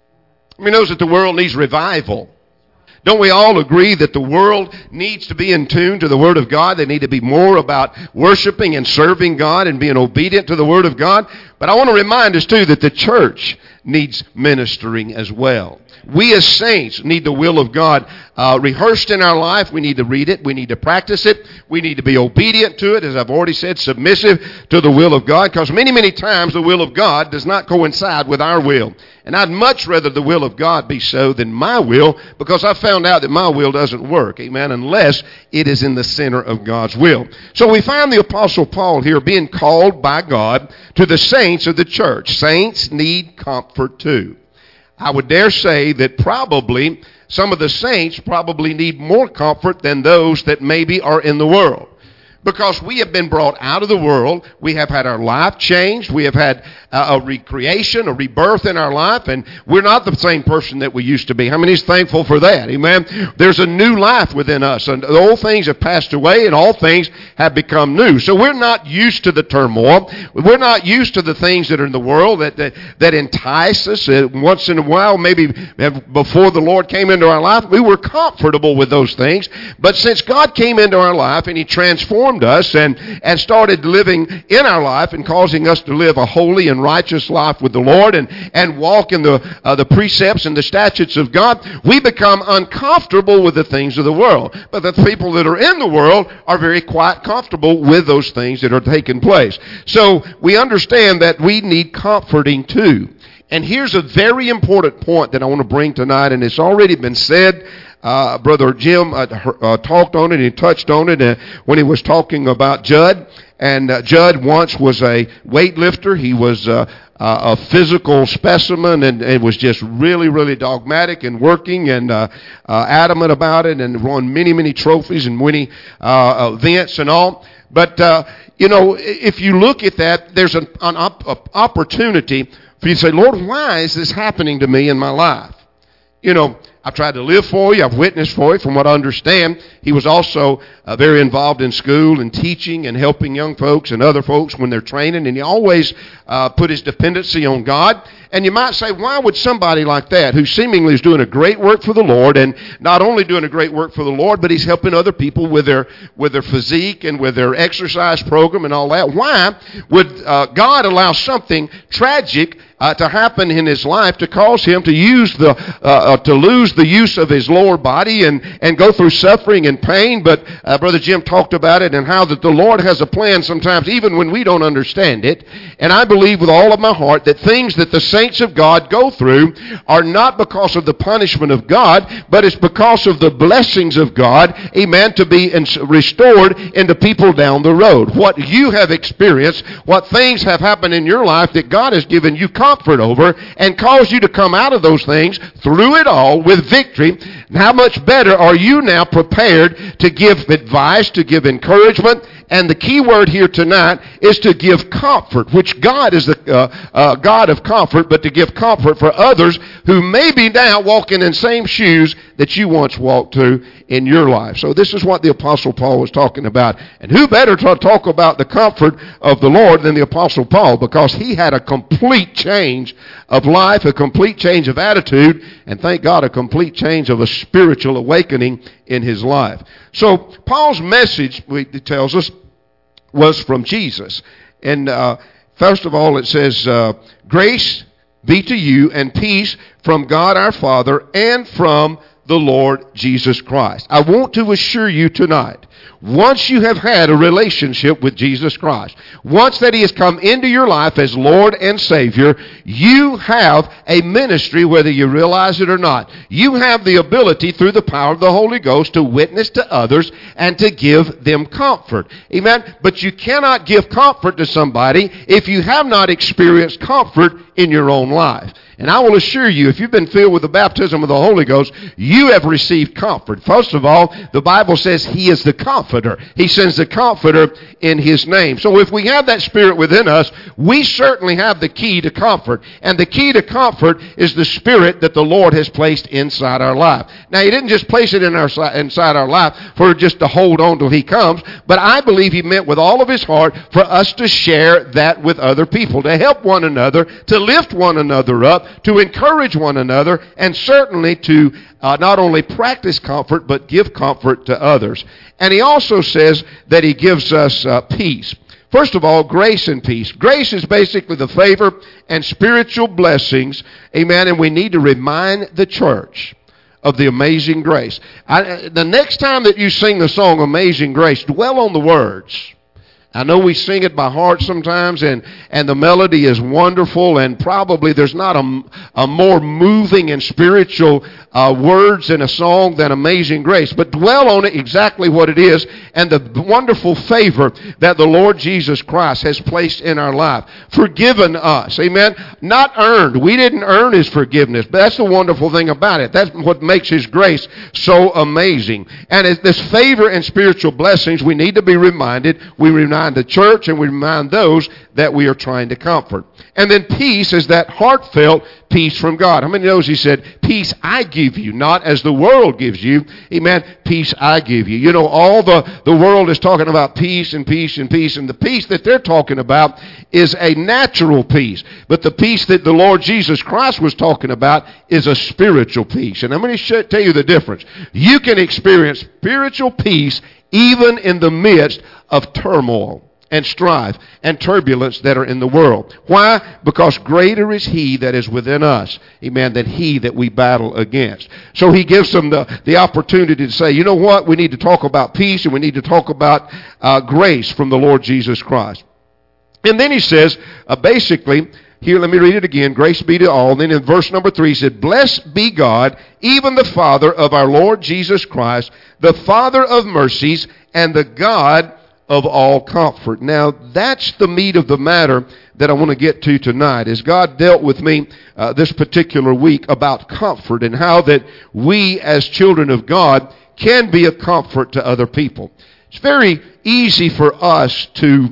How many knows that the world needs revival? Don't we all agree that the world needs to be in tune to the Word of God? They need to be more about worshiping and serving God and being obedient to the Word of God. But I want to remind us, too, that the church needs ministering as well. We as saints need the will of God rehearsed in our life. We need to read it. We need to practice it. We need to be obedient to it, as I've already said, submissive to the will of God. Because many, many times the will of God does not coincide with our will. And I'd much rather the will of God be so than my will, because I found out that my will doesn't work, amen, unless it is in the center of God's will. So we find the Apostle Paul here being called by God to the saints of the church. Saints need comfort too. I would dare say that probably some of the saints probably need more comfort than those that maybe are in the world. Because we have been brought out of the world. We have had our life changed. We have had a recreation, a rebirth in our life. And we're not the same person that we used to be. How many is thankful for that? Amen. There's a new life within us. And the old things have passed away and all things have become new. So we're not used to the turmoil. We're not used to the things that are in the world that entice us. Once in a while, maybe before the Lord came into our life, we were comfortable with those things. But since God came into our life and He transformed us and started living in our life and causing us to live a holy and righteous life with the Lord and walk in the precepts and the statutes of God, we become uncomfortable with the things of the world. But the people that are in the world are very quite comfortable with those things that are taking place. So we understand that we need comforting too. And here's a very important point that I want to bring tonight, and it's already been said. Brother Jim talked on it and touched on it when he was talking about Judd. And Judd once was a weightlifter. He was a physical specimen and was just really, really dogmatic and working and adamant about it and won many, many trophies and winning events and all. But, if you look at that, there's an opportunity for you to say, Lord, why is this happening to me in my life? I've tried to live for you. I've witnessed for you. From what I understand, he was also very involved in school and teaching and helping young folks and other folks when they're training. And he always put his dependency on God. And you might say, why would somebody like that, who seemingly is doing a great work for the Lord, and not only doing a great work for the Lord, but he's helping other people with their physique and with their exercise program and all that, why would God allow something tragic to happen in his life to cause him to use to lose the use of his lower body and go through suffering and pain? But Brother Jim talked about it and how that the Lord has a plan sometimes even when we don't understand it. And I believe with all of my heart that things that the saints of God go through are not because of the punishment of God, but it's because of the blessings of God, amen, to be restored into people down the road. What you have experienced, what things have happened in your life that God has given you comfort over and caused you to come out of those things through it all with victory. How much better are you now prepared to give advice, to give encouragement? And the key word here tonight is to give comfort, which God is the God of comfort, but to give comfort for others who may be now walking in the same shoes that you once walked through in your life. So this is what the Apostle Paul was talking about. And who better to talk about the comfort of the Lord than the Apostle Paul, because he had a complete change of life, a complete change of attitude, and thank God, a complete change of a spiritual awakening in his life. So Paul's message, it tells us, was from Jesus. And first of all, it says, grace be to you and peace from God our Father and from the Lord Jesus Christ. I want to assure you tonight, once you have had a relationship with Jesus Christ, once that he has come into your life as Lord and Savior, you have a ministry, whether you realize it or not. You have the ability through the power of the Holy Ghost to witness to others and to give them comfort. Amen? But you cannot give comfort to somebody if you have not experienced comfort in your own life. And I will assure you, if you've been filled with the baptism of the Holy Ghost, you have received comfort. First of all, the Bible says he is the comforter. He sends the comforter in his name. So if we have that spirit within us, we certainly have the key to comfort. And the key to comfort is the spirit that the Lord has placed inside our life. Now, he didn't just place it inside our life for just to hold on till he comes, but I believe he meant with all of his heart for us to share that with other people, to help one another, to lift one another up, to encourage one another, and certainly to not only practice comfort, but give comfort to others. And he also says that he gives us peace. First of all, grace and peace. Grace is basically the favor and spiritual blessings, amen, and we need to remind the church of the amazing grace. The next time that you sing the song Amazing Grace, dwell on the words. I know we sing it by heart sometimes, and the melody is wonderful, and probably there's not a more moving and spiritual words in a song than Amazing Grace. But dwell on it, exactly what it is, and the wonderful favor that the Lord Jesus Christ has placed in our life. Forgiven us, amen? Not earned. We didn't earn his forgiveness, but that's the wonderful thing about it. That's what makes his grace so amazing. And it's this favor and spiritual blessings, we need to be reminded. We remind the church, and we remind those that we are trying to comfort. And then peace is that heartfelt peace from God. How many knows he said, peace I give you, not as the world gives you. Amen. Peace I give you. You know, all the world is talking about peace and peace and peace, and the peace that they're talking about is a natural peace. But the peace that the Lord Jesus Christ was talking about is a spiritual peace. And I'm going to tell you the difference. You can experience spiritual peace even in the midst of turmoil and strife and turbulence that are in the world. Why? Because greater is he that is within us, amen, than he that we battle against. So he gives them the opportunity to say, you know what, we need to talk about peace, and we need to talk about grace from the Lord Jesus Christ. And then he says, basically, here, let me read it again. Grace be to all. And then in verse number 3, he said, blessed be God, even the Father of our Lord Jesus Christ, the Father of mercies, and the God of all comfort. Now, that's the meat of the matter that I want to get to tonight, is God dealt with me this particular week about comfort and how that we as children of God can be a comfort to other people. It's very easy for us to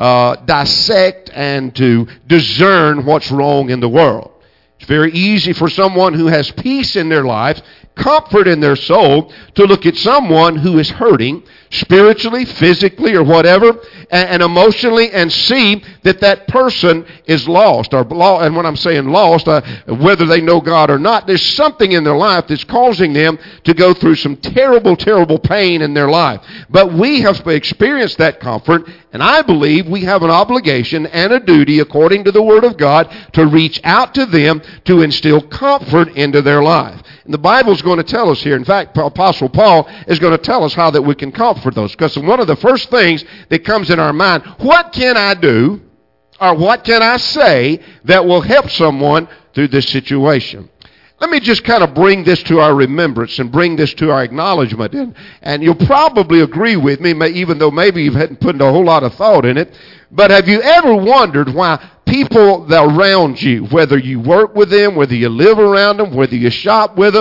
dissect and to discern what's wrong in the world. It's very easy for someone who has peace in their life, comfort in their soul, to look at someone who is hurting spiritually, physically, or whatever, and emotionally, and see that that person is lost. And when I'm saying lost, whether they know God or not, there's something in their life that's causing them to go through some terrible, terrible pain in their life. But we have experienced that comfort, and I believe we have an obligation and a duty, according to the Word of God, to reach out to them to instill comfort into their life. And the Bible's going to tell us here. In fact, Apostle Paul is going to tell us how that we can comfort those. Because one of the first things that comes in our mind, what can I do or what can I say that will help someone through this situation? Let me just kind of bring this to our remembrance and bring this to our acknowledgement. And you'll probably agree with me, even though maybe you hadn't put a whole lot of thought in it. But have you ever wondered why people that are around you, whether you work with them, whether you live around them, whether you shop with them,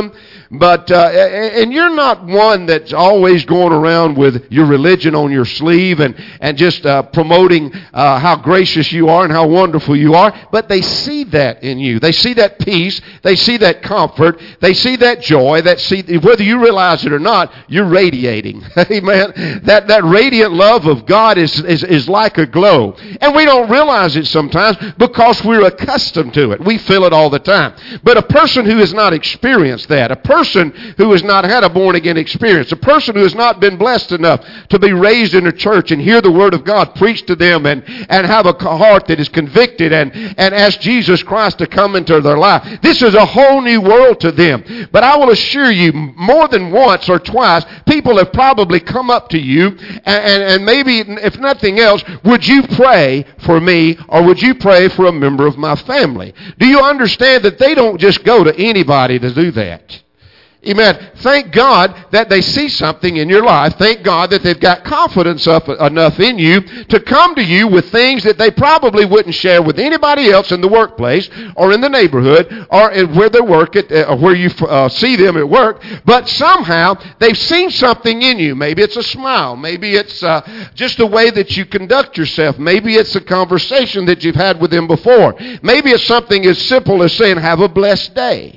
And you're not one that's always going around with your religion on your sleeve and just promoting how gracious you are and how wonderful you are. But they see that in you. They see that peace. They see that comfort. They see that joy. Whether you realize it or not, you're radiating. Amen. That radiant love of God is like a glow. And we don't realize it sometimes because we're accustomed to it. We feel it all the time. But a person who has not experienced that, a person who has not had a born-again experience, a person who has not been blessed enough to be raised in a church and hear the Word of God preached to them and have a heart that is convicted and ask Jesus Christ to come into their life, this is a whole new world to them. But I will assure you, more than once or twice, people have probably come up to you and maybe, if nothing else, would you pray for me or would you pray for a member of my family? Do you understand that they don't just go to anybody to do that? Amen. Thank God that they see something in your life. Thank God that they've got confidence enough in you to come to you with things that they probably wouldn't share with anybody else in the workplace or in the neighborhood or where they work or where you see them at work. But somehow they've seen something in you. Maybe it's a smile. Maybe it's just the way that you conduct yourself. Maybe it's a conversation that you've had with them before. Maybe it's something as simple as saying, "Have a blessed day."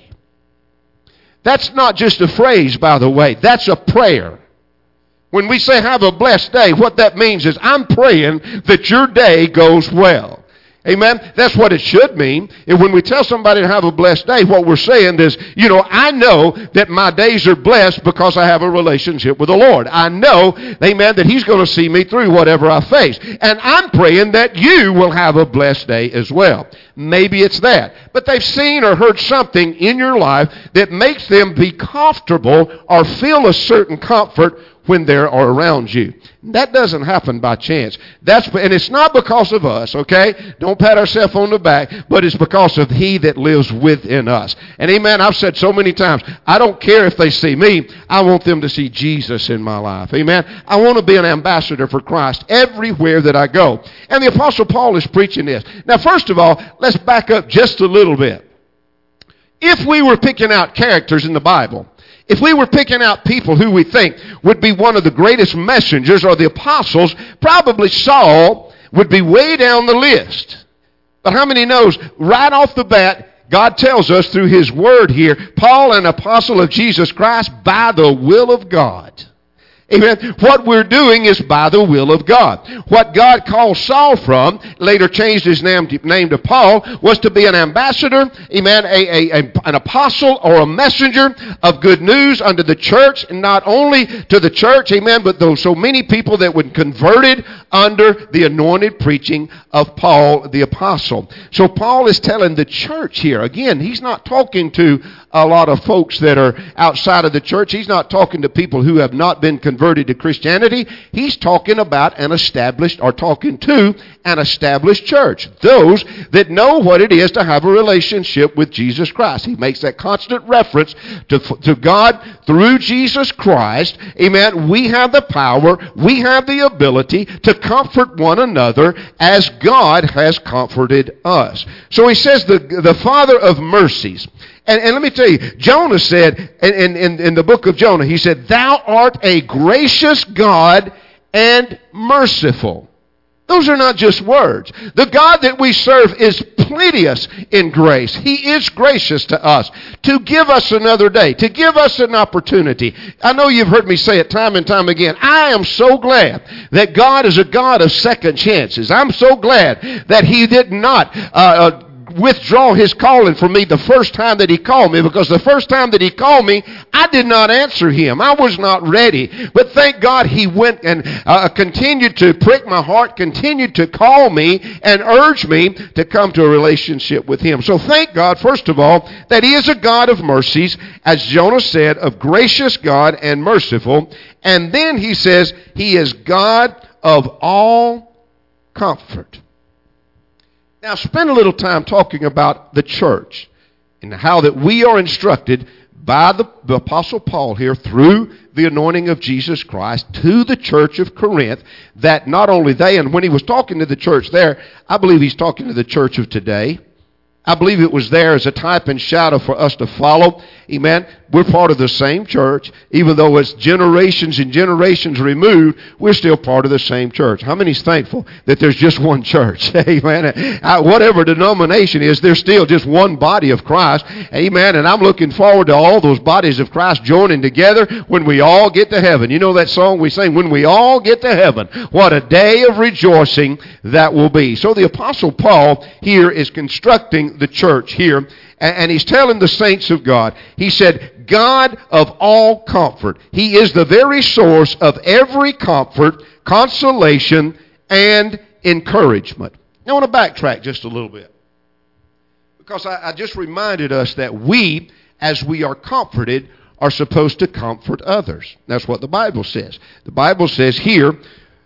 That's not just a phrase, by the way. That's a prayer. When we say have a blessed day, what that means is I'm praying that your day goes well. Amen? That's what it should mean. And when we tell somebody to have a blessed day, what we're saying is, I know that my days are blessed because I have a relationship with the Lord. I know, amen, that He's going to see me through whatever I face. And I'm praying that you will have a blessed day as well. Maybe it's that. But they've seen or heard something in your life that makes them be comfortable or feel a certain comfort when they're around you. That doesn't happen by chance. And it's not because of us, okay? Don't pat ourselves on the back, but it's because of He that lives within us. And amen, I've said so many times, I don't care if they see me. I want them to see Jesus in my life. Amen? I want to be an ambassador for Christ everywhere that I go. And the Apostle Paul is preaching this. Now, first of all, let's back up just a little bit. If we were picking out characters in the Bible, if we were picking out people who we think would be one of the greatest messengers or the apostles, probably Saul would be way down the list. But how many knows right off the bat, God tells us through His Word here, Paul, an apostle of Jesus Christ, by the will of God. Amen. What we're doing is by the will of God. What God called Saul from, later changed his name to Paul, was to be an ambassador, amen, an apostle or a messenger of good news unto the church, and not only to the church, amen, but those so many people that were converted under the anointed preaching of Paul the apostle. So Paul is telling the church here, again, he's not talking to a lot of folks that are outside of the church. He's not talking to people who have not been converted to Christianity. He's talking about an established church. Those that know what it is to have a relationship with Jesus Christ. He makes that constant reference to God through Jesus Christ. Amen. We have the power, we have the ability to comfort one another as God has comforted us. So he says the Father of mercies. And let me tell you, Jonah said, in the book of Jonah, he said, "Thou art a gracious God and merciful." Those are not just words. The God that we serve is plenteous in grace. He is gracious to us to give us another day, to give us an opportunity. I know you've heard me say it time and time again. I am so glad that God is a God of second chances. I'm so glad that He did not withdraw His calling from me the first time that He called me, because the first time that He called me, I did not answer Him. I was not ready. But thank God He went and continued to prick my heart, continued to call me and urge me to come to a relationship with Him. So thank God, first of all, that He is a God of mercies, as Jonah said, of gracious God and merciful. And then he says He is God of all comfort. Now, spend a little time talking about the church and how that we are instructed by the Apostle Paul here through the anointing of Jesus Christ to the church of Corinth, that not only they, and when he was talking to the church there, I believe he's talking to the church of today. I believe it was there as a type and shadow for us to follow. Amen. We're part of the same church. Even though it's generations and generations removed, we're still part of the same church. How many's thankful that there's just one church? Amen. Whatever denomination is, there's still just one body of Christ. Amen. And I'm looking forward to all those bodies of Christ joining together when we all get to heaven. You know that song we sing, when we all get to heaven. What a day of rejoicing that will be. So the Apostle Paul here is constructing the church here, and he's telling the saints of God, he said, God of all comfort. He is the very source of every comfort, consolation, and encouragement. Now I want to backtrack just a little bit, because I just reminded us that we, as we are comforted, are supposed to comfort others. That's what the Bible says. The Bible says here,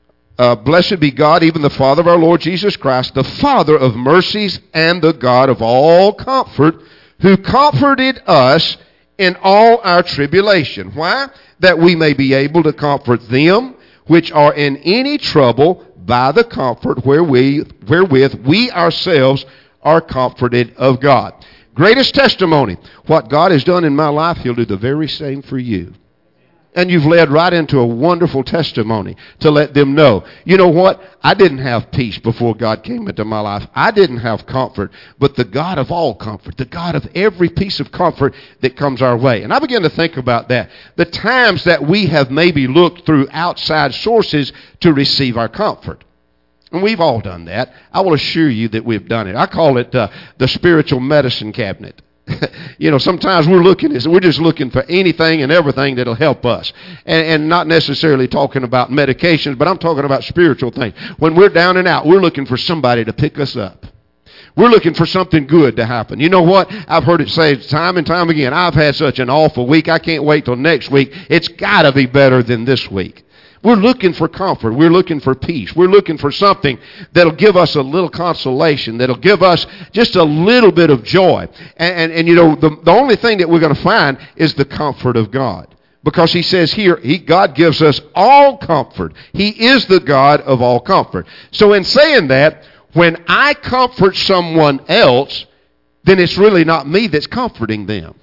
blessed be God, even the Father of our Lord Jesus Christ, the Father of mercies and the God of all comfort, who comforted us in all our tribulation. Why? That we may be able to comfort them which are in any trouble by the comfort wherewith we ourselves are comforted of God. Greatest testimony. What God has done in my life, He'll do the very same for you. And you've led right into a wonderful testimony to let them know. You know what? I didn't have peace before God came into my life. I didn't have comfort. But the God of all comfort, the God of every piece of comfort that comes our way. And I began to think about that. The times that we have maybe looked through outside sources to receive our comfort. And we've all done that. I will assure you that we've done it. I call it the spiritual medicine cabinet. You know, sometimes we're just looking for anything and everything that'll help us. And not necessarily talking about medications, but I'm talking about spiritual things. When we're down and out, we're looking for somebody to pick us up. We're looking for something good to happen. You know what? I've heard it say time and time again, I've had such an awful week, I can't wait till next week. It's got to be better than this week. We're looking for comfort. We're looking for peace. We're looking for something that'll give us a little consolation, that'll give us just a little bit of joy. And you know, the only thing that we're going to find is the comfort of God. Because he says here, God gives us all comfort. He is the God of all comfort. So in saying that, when I comfort someone else, then it's really not me that's comforting them.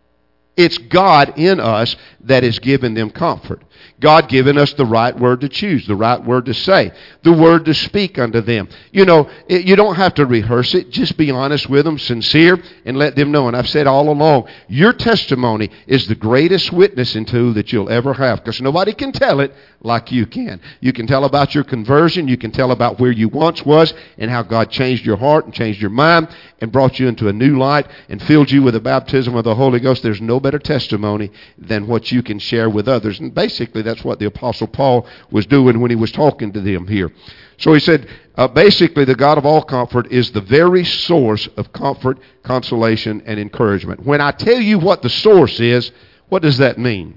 It's God in us that is giving them comfort. God given us the right word to choose, the right word to say, the word to speak unto them. You know, you don't have to rehearse it. Just be honest with them, sincere, and let them know. And I've said all along, your testimony is the greatest witnessing tool that you'll ever have, because nobody can tell it like you can. You can tell about your conversion. You can tell about where you once was and how God changed your heart and changed your mind and brought you into a new light and filled you with the baptism of the Holy Ghost. There's no better testimony than what you can share with others. And basically, that's what the Apostle Paul was doing when he was talking to them here. So he said, basically, the God of all comfort is the very source of comfort, consolation, and encouragement. When I tell you what the source is, what does that mean?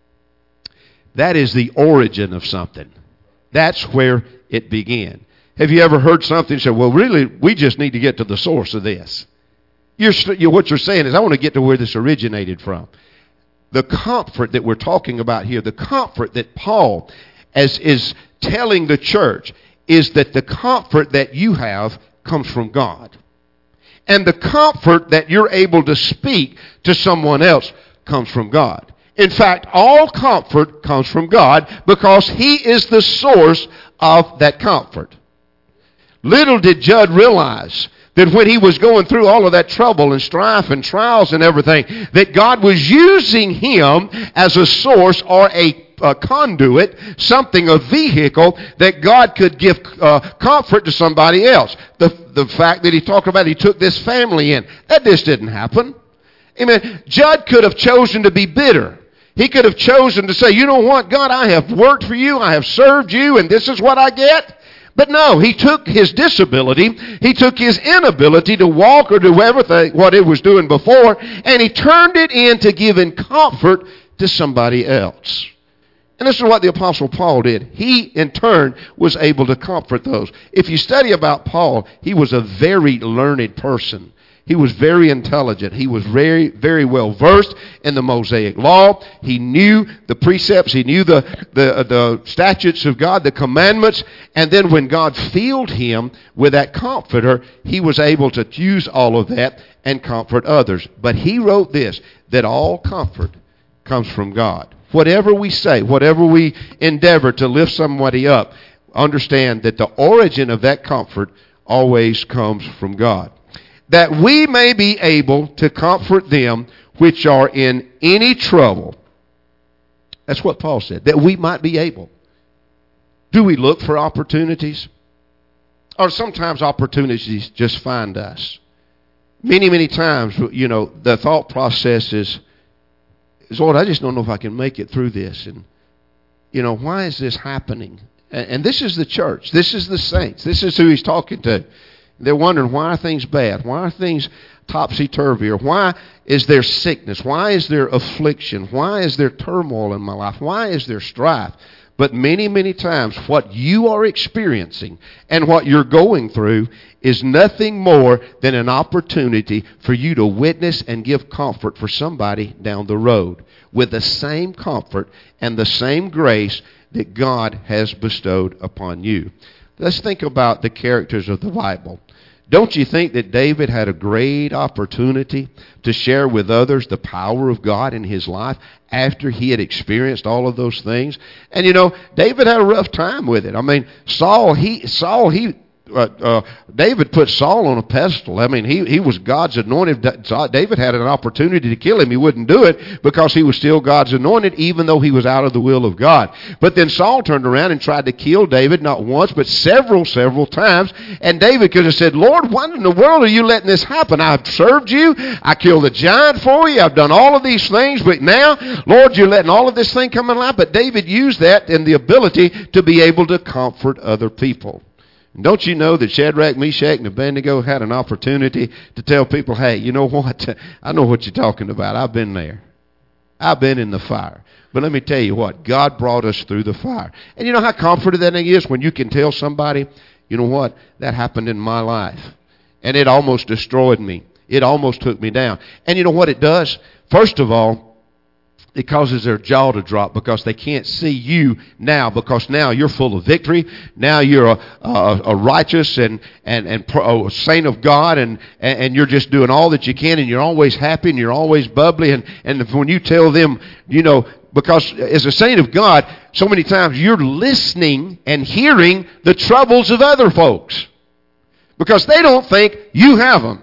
That is the origin of something. That's where it began. Have you ever heard something say, well, really, we just need to get to the source of this? What you're saying is, I want to get to where this originated from. The comfort that we're talking about here, the comfort that Paul is telling the church, is that the comfort that you have comes from God. And the comfort that you're able to speak to someone else comes from God. In fact, all comfort comes from God because He is the source of that comfort. Little did Judd realize that when he was going through all of that trouble and strife and trials and everything, that God was using him as a source or a conduit, something, a vehicle that God could give comfort to somebody else. The fact that he talked about he took this family in, that just didn't happen. Amen. Judd could have chosen to be bitter. He could have chosen to say, you know what, God, I have worked for you, I have served you, and this is what I get. But no, he took his disability, he took his inability to walk or do everything what it was doing before, and he turned it into giving comfort to somebody else. And this is what the Apostle Paul did. He, in turn, was able to comfort those. If you study about Paul, he was a very learned person. He was very intelligent. He was very, very well versed in the Mosaic law. He knew the precepts. He knew the statutes of God, the commandments. And then when God filled him with that comforter, he was able to use all of that and comfort others. But he wrote this, that all comfort comes from God. Whatever we say, whatever we endeavor to lift somebody up, understand that the origin of that comfort always comes from God. That we may be able to comfort them which are in any trouble. That's what Paul said, that we might be able. Do we look for opportunities? Or sometimes opportunities just find us. Many, many times, you know, the thought process is, Lord, I just don't know if I can make it through this. And, you know, why is this happening? And this is the church. This is the saints. This is who he's talking to. They're wondering, why are things bad? Why are things topsy-turvy? Or why is there sickness? Why is there affliction? Why is there turmoil in my life? Why is there strife? But many, many times what you are experiencing and what you're going through is nothing more than an opportunity for you to witness and give comfort for somebody down the road with the same comfort and the same grace that God has bestowed upon you. Let's think about the characters of the Bible. Don't you think that David had a great opportunity to share with others the power of God in his life after he had experienced all of those things? And you know, David had a rough time with it. I mean, David put Saul on a pedestal. I mean, he was God's anointed. David had an opportunity to kill him. He wouldn't do it because he was still God's anointed, even though he was out of the will of God. But then Saul turned around and tried to kill David, not once, but several times. And David could have said, Lord, why in the world are you letting this happen? I've served you. I killed a giant for you. I've done all of these things. But now, Lord, you're letting all of this thing come in life. But David used that in the ability to be able to comfort other people. Don't you know that Shadrach, Meshach, and Abednego had an opportunity to tell people, hey, you know what? I know what you're talking about. I've been there. I've been in the fire. But let me tell you what, God brought us through the fire. And you know how comforting that is when you can tell somebody, you know what, that happened in my life. And it almost destroyed me. It almost took me down. And you know what it does? First of all, it causes their jaw to drop because they can't see you now, because now you're full of victory. Now you're a righteous and a saint of God, and you're just doing all that you can, and you're always happy and you're always bubbly. And when you tell them, you know, because as a saint of God, so many times you're listening and hearing the troubles of other folks because they don't think you have them.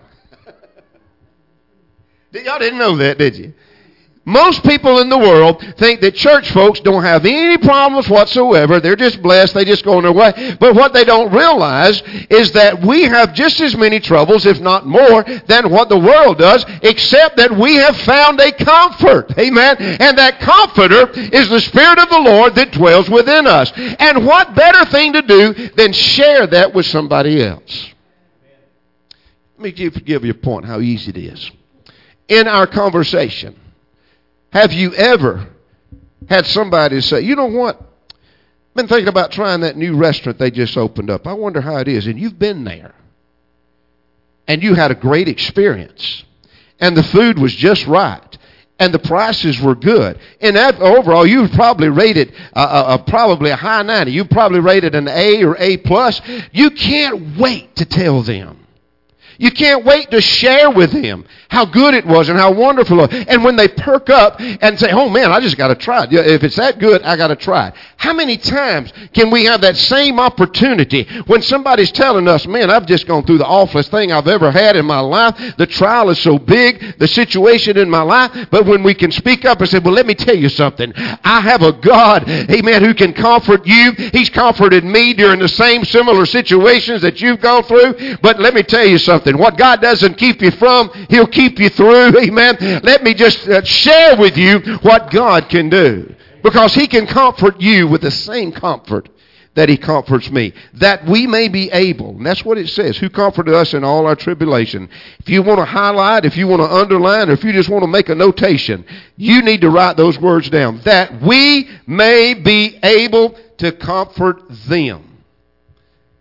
Y'all didn't know that, did you? Most people in the world think that church folks don't have any problems whatsoever. They're just blessed. They just go on their way. But what they don't realize is that we have just as many troubles, if not more, than what the world does, except that we have found a comfort. Amen? And that comforter is the Spirit of the Lord that dwells within us. And what better thing to do than share that with somebody else? Let me give you a point how easy it is. In our conversation, have you ever had somebody say, you know what, I've been thinking about trying that new restaurant they just opened up. I wonder how it is. And you've been there. And you had a great experience. And the food was just right. And the prices were good. And overall, you probably rated probably a high 90. You probably rated an A or A+. You can't wait to tell them. You can't wait to share with them how good it was and how wonderful it was. And when they perk up and say, oh man, I just got to try it. If it's that good, I got to try it. How many times can we have that same opportunity when somebody's telling us, man, I've just gone through the awfulest thing I've ever had in my life. The trial is so big, the situation in my life. But when we can speak up and say, well, let me tell you something. I have a God, amen, who can comfort you. He's comforted me during the same similar situations that you've gone through. But let me tell you something. What God doesn't keep you from, He'll keep you through. Amen. Let me just share with you what God can do. Because He can comfort you with the same comfort that He comforts me. That we may be able. And that's what it says. Who comforted us in all our tribulation. If you want to highlight, if you want to underline, or if you just want to make a notation, you need to write those words down. That we may be able to comfort them.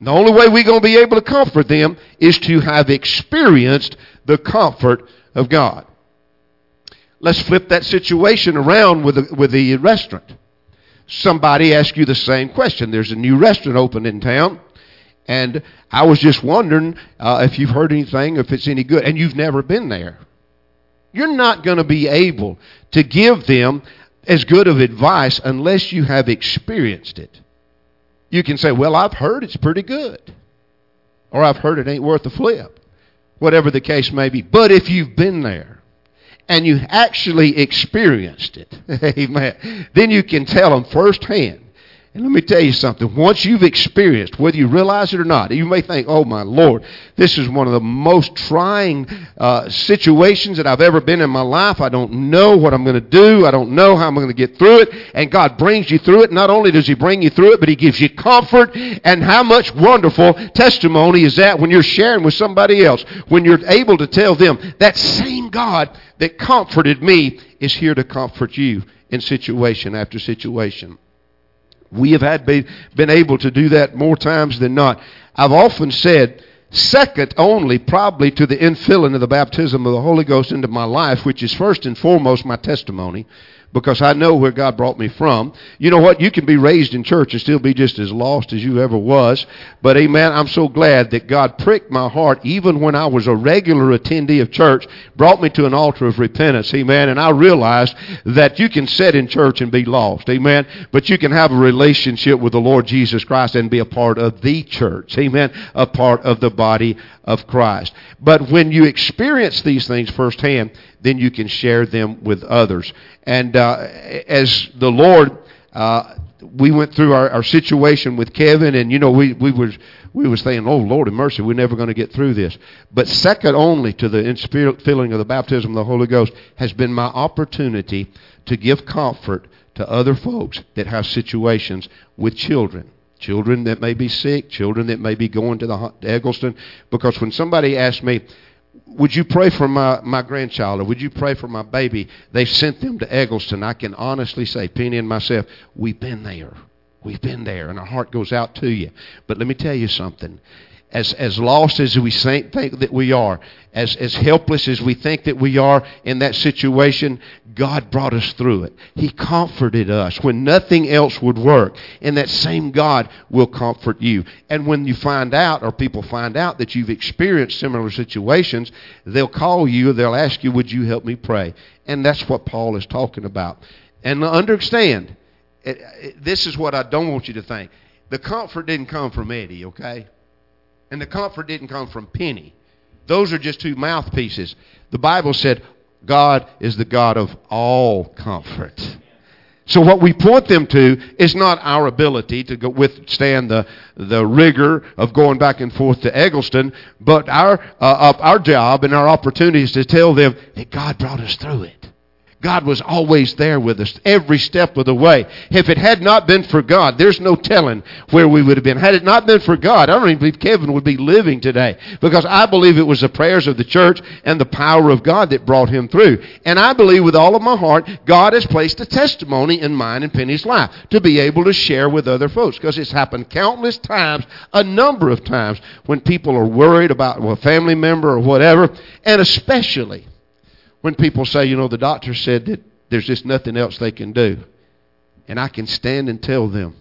And the only way we're going to be able to comfort them is to have experienced the comfort of God. Let's flip that situation around with the restaurant. Somebody asked you the same question. There's a new restaurant opened in town, and I was just wondering if you've heard anything, if it's any good, and you've never been there. You're not going to be able to give them as good of advice unless you have experienced it. You can say, well, I've heard it's pretty good. Or I've heard it ain't worth a flip. Whatever the case may be. But if you've been there and you actually experienced it, amen, then you can tell them firsthand. And let me tell you something. Once you've experienced, whether you realize it or not, you may think, oh, my Lord, this is one of the most trying situations that I've ever been in my life. I don't know what I'm going to do. I don't know how I'm going to get through it. And God brings you through it. Not only does He bring you through it, but He gives you comfort. And how much wonderful testimony is that when you're sharing with somebody else, when you're able to tell them, that same God that comforted me is here to comfort you in situation after situation. We have been able to do that more times than not. I've often said, second only probably to the infilling of the baptism of the Holy Ghost into my life, which is first and foremost my testimony, because I know where God brought me from. You know what? You can be raised in church and still be just as lost as you ever was. But amen, I'm so glad that God pricked my heart even when I was a regular attendee of church, brought me to an altar of repentance. Amen. And I realized that you can sit in church and be lost. Amen. But you can have a relationship with the Lord Jesus Christ and be a part of the church. Amen. A part of the body of Christ. But when you experience these things firsthand, then you can share them with others. And as the Lord, we went through our situation with Kevin, and you know we was saying, oh Lord have mercy, we're never going to get through this. But second only to the infilling of the baptism of the Holy Ghost has been my opportunity to give comfort to other folks that have situations with children. Children that may be sick, children that may be going to Eggleston. Because when somebody asks me, would you pray for my grandchild, or would you pray for my baby? They've sent them to Eggleston. I can honestly say, Penny and myself, we've been there. We've been there, and our heart goes out to you. But let me tell you something. As lost as we think that we are, as helpless as we think that we are in that situation, God brought us through it. He comforted us when nothing else would work. And that same God will comfort you. And when you find out, or people find out that you've experienced similar situations, they'll call you, they'll ask you, would you help me pray? And that's what Paul is talking about. And understand, this is what I don't want you to think. The comfort didn't come from Eddie, okay? And the comfort didn't come from Penny. Those are just two mouthpieces. The Bible said God is the God of all comfort. So what we point them to is not our ability to withstand the rigor of going back and forth to Eggleston, but our job and our opportunity is to tell them that God brought us through it. God was always there with us every step of the way. If it had not been for God, there's no telling where we would have been. Had it not been for God, I don't even believe Kevin would be living today, because I believe it was the prayers of the church and the power of God that brought him through. And I believe with all of my heart, God has placed a testimony in mine and Penny's life to be able to share with other folks, because it's happened countless times, a number of times, when people are worried about a family member or whatever, and especially when people say, you know, the doctor said that there's just nothing else they can do. And I can stand and tell them,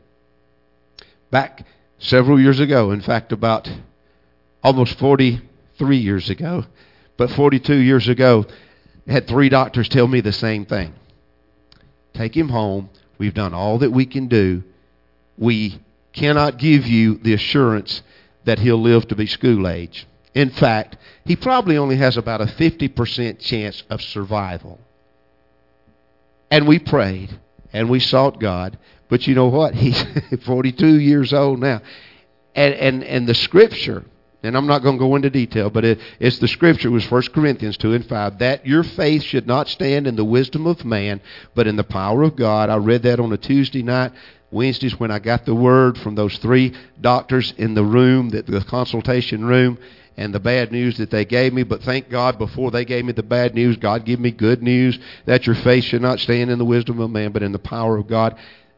back several years ago, in fact about almost 43 years ago, but 42 years ago, I had 3 doctors tell me the same thing. Take him home. We've done all that we can do. We cannot give you the assurance that he'll live to be school age. In fact, he probably only has about a 50% chance of survival. And we prayed, and we sought God. But you know what? He's 42 years old now. And the Scripture, and I'm not going to go into detail, but it's the Scripture, it was 1 Corinthians 2:5, that your faith should not stand in the wisdom of man, but in the power of God. I read that on a Tuesday night. Wednesdays when I got the word from those 3 doctors in the room, the consultation room, and the bad news that they gave me. But thank God, before they gave me the bad news, God gave me good news, that your faith should not stand in the wisdom of man, but in the power of God.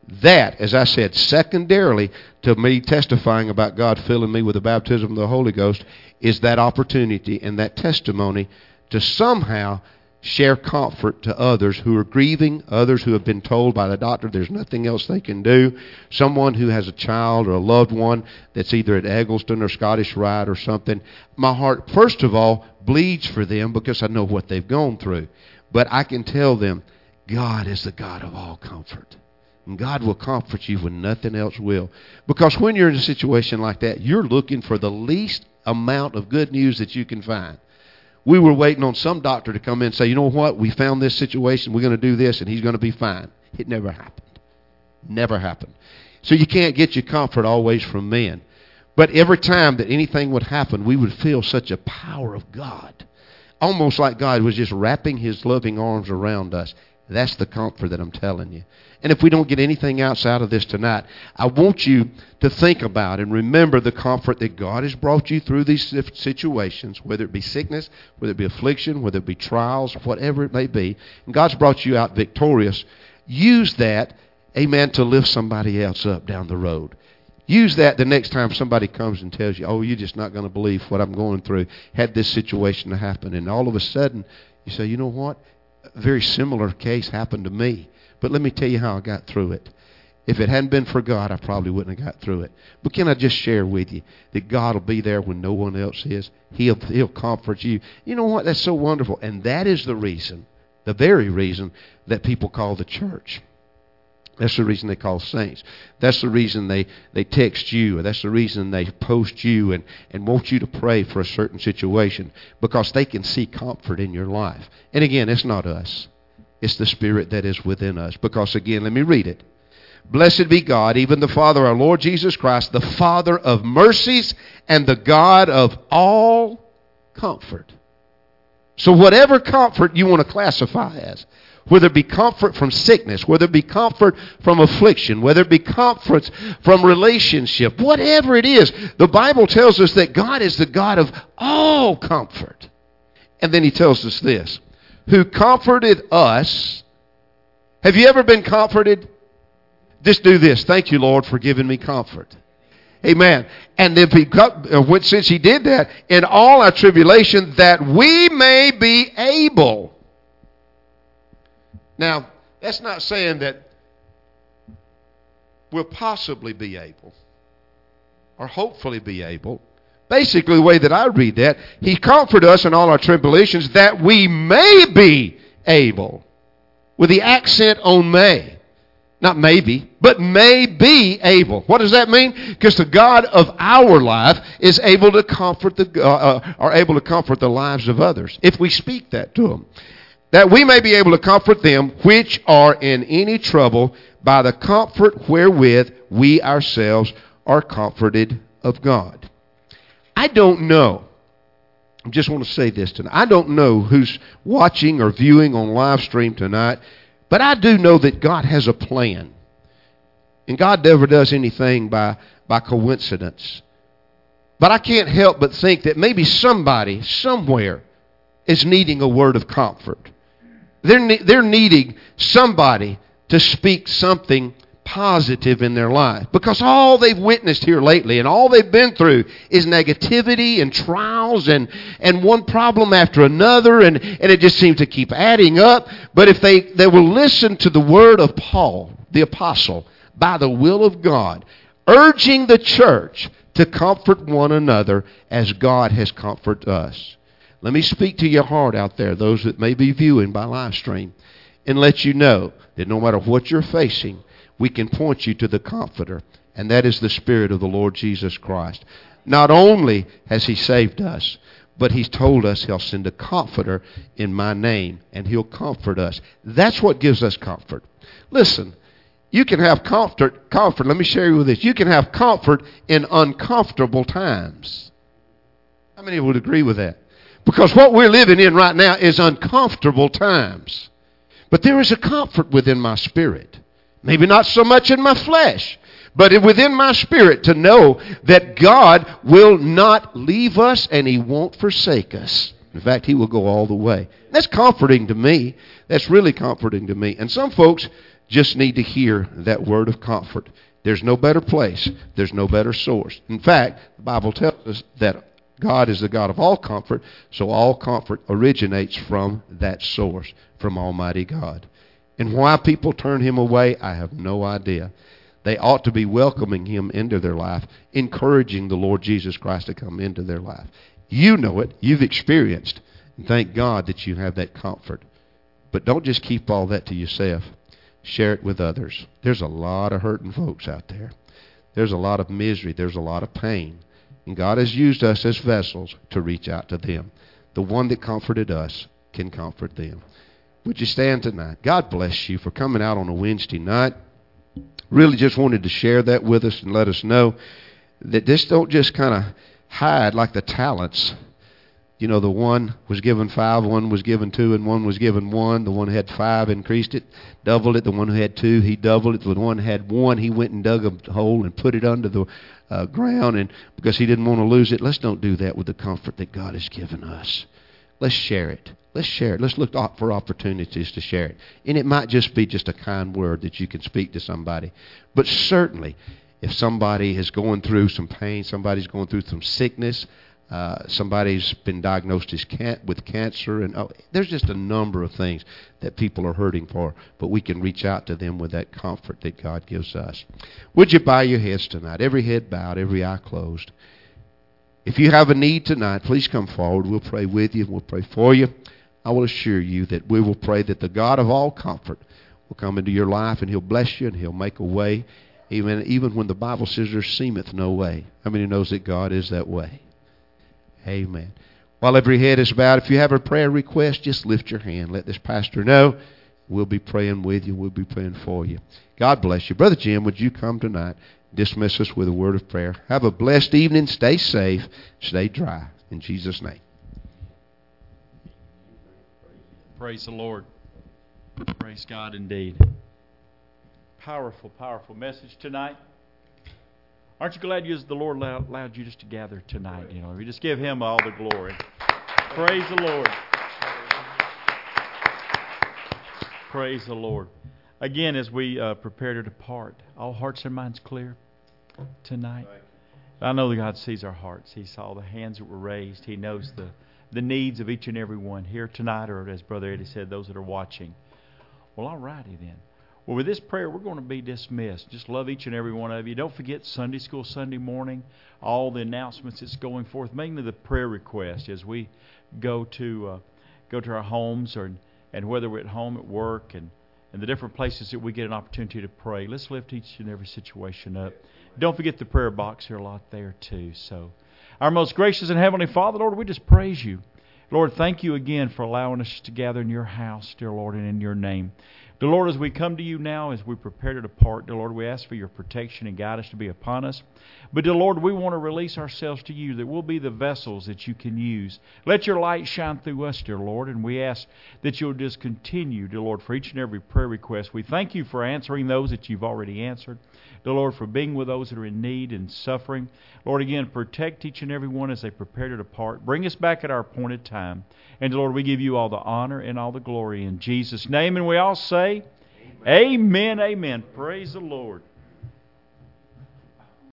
That, as I said, secondarily to me testifying about God filling me with the baptism of the Holy Ghost, is that opportunity and that testimony to somehow share comfort to others who are grieving, others who have been told by the doctor there's nothing else they can do, someone who has a child or a loved one that's either at Eggleston or Scottish Rite or something. My heart, first of all, bleeds for them because I know what they've gone through. But I can tell them, God is the God of all comfort. And God will comfort you when nothing else will. Because when you're in a situation like that, you're looking for the least amount of good news that you can find. We were waiting on some doctor to come in and say, you know what, we found this situation, we're going to do this, and he's going to be fine. It never happened. Never happened. So you can't get your comfort always from men. But every time that anything would happen, we would feel such a power of God. Almost like God was just wrapping his loving arms around us. That's the comfort that I'm telling you. And if we don't get anything else out of this tonight, I want you to think about and remember the comfort that God has brought you through these situations, whether it be sickness, whether it be affliction, whether it be trials, whatever it may be. And God's brought you out victorious. Use that, amen, to lift somebody else up down the road. Use that the next time somebody comes and tells you, oh, you're just not going to believe what I'm going through. Had this situation to happen. And all of a sudden, you say, you know what? A very similar case happened to me. But let me tell you how I got through it. If it hadn't been for God, I probably wouldn't have got through it. But can I just share with you that God will be there when no one else is? He'll comfort you. You know what? That's so wonderful. And that is the reason, the very reason, that people call the church. That's the reason they call saints. That's the reason they text you. That's the reason they post you and want you to pray for a certain situation. Because they can see comfort in your life. And again, it's not us. It's the Spirit that is within us. Because again, let me read it. Blessed be God, even the Father, our Lord Jesus Christ, the Father of mercies and the God of all comfort. So whatever comfort you want to classify as, whether it be comfort from sickness, whether it be comfort from affliction, whether it be comfort from relationship, whatever it is, the Bible tells us that God is the God of all comfort. And then he tells us this, who comforted us. Have you ever been comforted? Just do this. Thank you, Lord, for giving me comfort. Amen. And if since he did that, in all our tribulation, that we may be able. Now, that's not saying that we'll possibly be able or hopefully be able. Basically, the way that I read that, he comforted us in all our tribulations that we may be able. With the accent on may. Not maybe, but may be able. What does that mean? Because the God of our life is able to comfort able to comfort the lives of others if we speak that to them. That we may be able to comfort them which are in any trouble by the comfort wherewith we ourselves are comforted of God. I don't know. I just want to say this tonight. I don't know who's watching or viewing on live stream tonight, but I do know that God has a plan. And God never does anything by coincidence. But I can't help but think that maybe somebody, somewhere, is needing a word of comfort. They're needing somebody to speak something positive in their life. Because all they've witnessed here lately and all they've been through is negativity and trials and one problem after another, and it just seems to keep adding up. But if they will listen to the word of Paul, the apostle, by the will of God, urging the church to comfort one another as God has comforted us. Let me speak to your heart out there, those that may be viewing by live stream, and let you know that no matter what you're facing, we can point you to the Comforter, and that is the Spirit of the Lord Jesus Christ. Not only has he saved us, but he's told us he'll send a Comforter in my name, and he'll comfort us. That's what gives us comfort. Listen, you can have comfort. Let me share with you this. You can have comfort in uncomfortable times. How many would agree with that? Because what we're living in right now is uncomfortable times. But there is a comfort within my spirit. Maybe not so much in my flesh, but within my spirit to know that God will not leave us and he won't forsake us. In fact, he will go all the way. That's comforting to me. That's really comforting to me. And some folks, just need to hear that word of comfort. There's no better place. There's no better source. In fact, the Bible tells us that God is the God of all comfort, so all comfort originates from that source, from Almighty God. And why people turn Him away, I have no idea. They ought to be welcoming Him into their life, encouraging the Lord Jesus Christ to come into their life. You know it. You've experienced. And thank God that you have that comfort. But don't just keep all that to yourself. Share it with others. There's a lot of hurting folks out there. There's a lot of misery. There's a lot of pain. And God has used us as vessels to reach out to them. The one that comforted us can comfort them. Would you stand tonight? God bless you for coming out on a Wednesday night. Really just wanted to share that with us and let us know that this don't just kind of hide like the talents. You know, the one was given 5, one was given 2, and one was given 1. The one who had 5 increased it, doubled it. The one who had 2, he doubled it. The one who had 1, he went and dug a hole and put it under the ground, and because he didn't want to lose it. Let's don't do that with the comfort that God has given us. Let's share it. Let's share it. Let's look for opportunities to share it. And it might just be just a kind word that you can speak to somebody. But certainly, if somebody is going through some pain, somebody's going through some sickness, somebody's been diagnosed with cancer, and there's just a number of things that people are hurting for, but we can reach out to them with that comfort that God gives us. Would you bow your heads tonight? Every head bowed, every eye closed. If you have a need tonight, please come forward. We'll pray with you. We'll pray for you. I will assure you that we will pray that the God of all comfort will come into your life, and He'll bless you, and He'll make a way, even when the Bible says there seemeth no way. How many knows that God is that way? Amen. While every head is bowed, if you have a prayer request, just lift your hand. Let this pastor know. We'll be praying with you. We'll be praying for you. God bless you. Brother Jim, would you come tonight? Dismiss us with a word of prayer. Have a blessed evening. Stay safe. Stay dry. In Jesus' name. Praise the Lord. Praise God indeed. Powerful, powerful message tonight. Aren't you glad the Lord allowed you just to gather tonight? You know, we just give Him all the glory. Praise the Lord. Praise the Lord. Again, as we prepare to depart, all hearts and minds clear tonight. I know that God sees our hearts. He saw the hands that were raised. He knows the needs of each and every one here tonight, or as Brother Eddie said, those that are watching. Well, all righty then. Well, with this prayer, we're going to be dismissed. Just love each and every one of you. Don't forget Sunday school Sunday morning, all the announcements that's going forth, mainly the prayer request as we go to our homes, and whether we're at home, at work, and the different places that we get an opportunity to pray. Let's lift each and every situation up. Don't forget the prayer box here a lot there too. So, our most gracious and heavenly Father, Lord, we just praise you. Lord, thank you again for allowing us to gather in your house, dear Lord, and in your name. Dear Lord, as we come to you now, as we prepare to depart, dear Lord, we ask for your protection and guidance to be upon us. But, dear Lord, we want to release ourselves to you, that we'll be the vessels that you can use. Let your light shine through us, dear Lord, and we ask that you'll just continue, dear Lord, for each and every prayer request. We thank you for answering those that you've already answered. Dear Lord, for being with those that are in need and suffering. Lord, again, protect each and every one as they prepare to depart. Bring us back at our appointed time. And, Lord, we give you all the honor and all the glory in Jesus' name. And we all say, Amen, amen. Praise the Lord.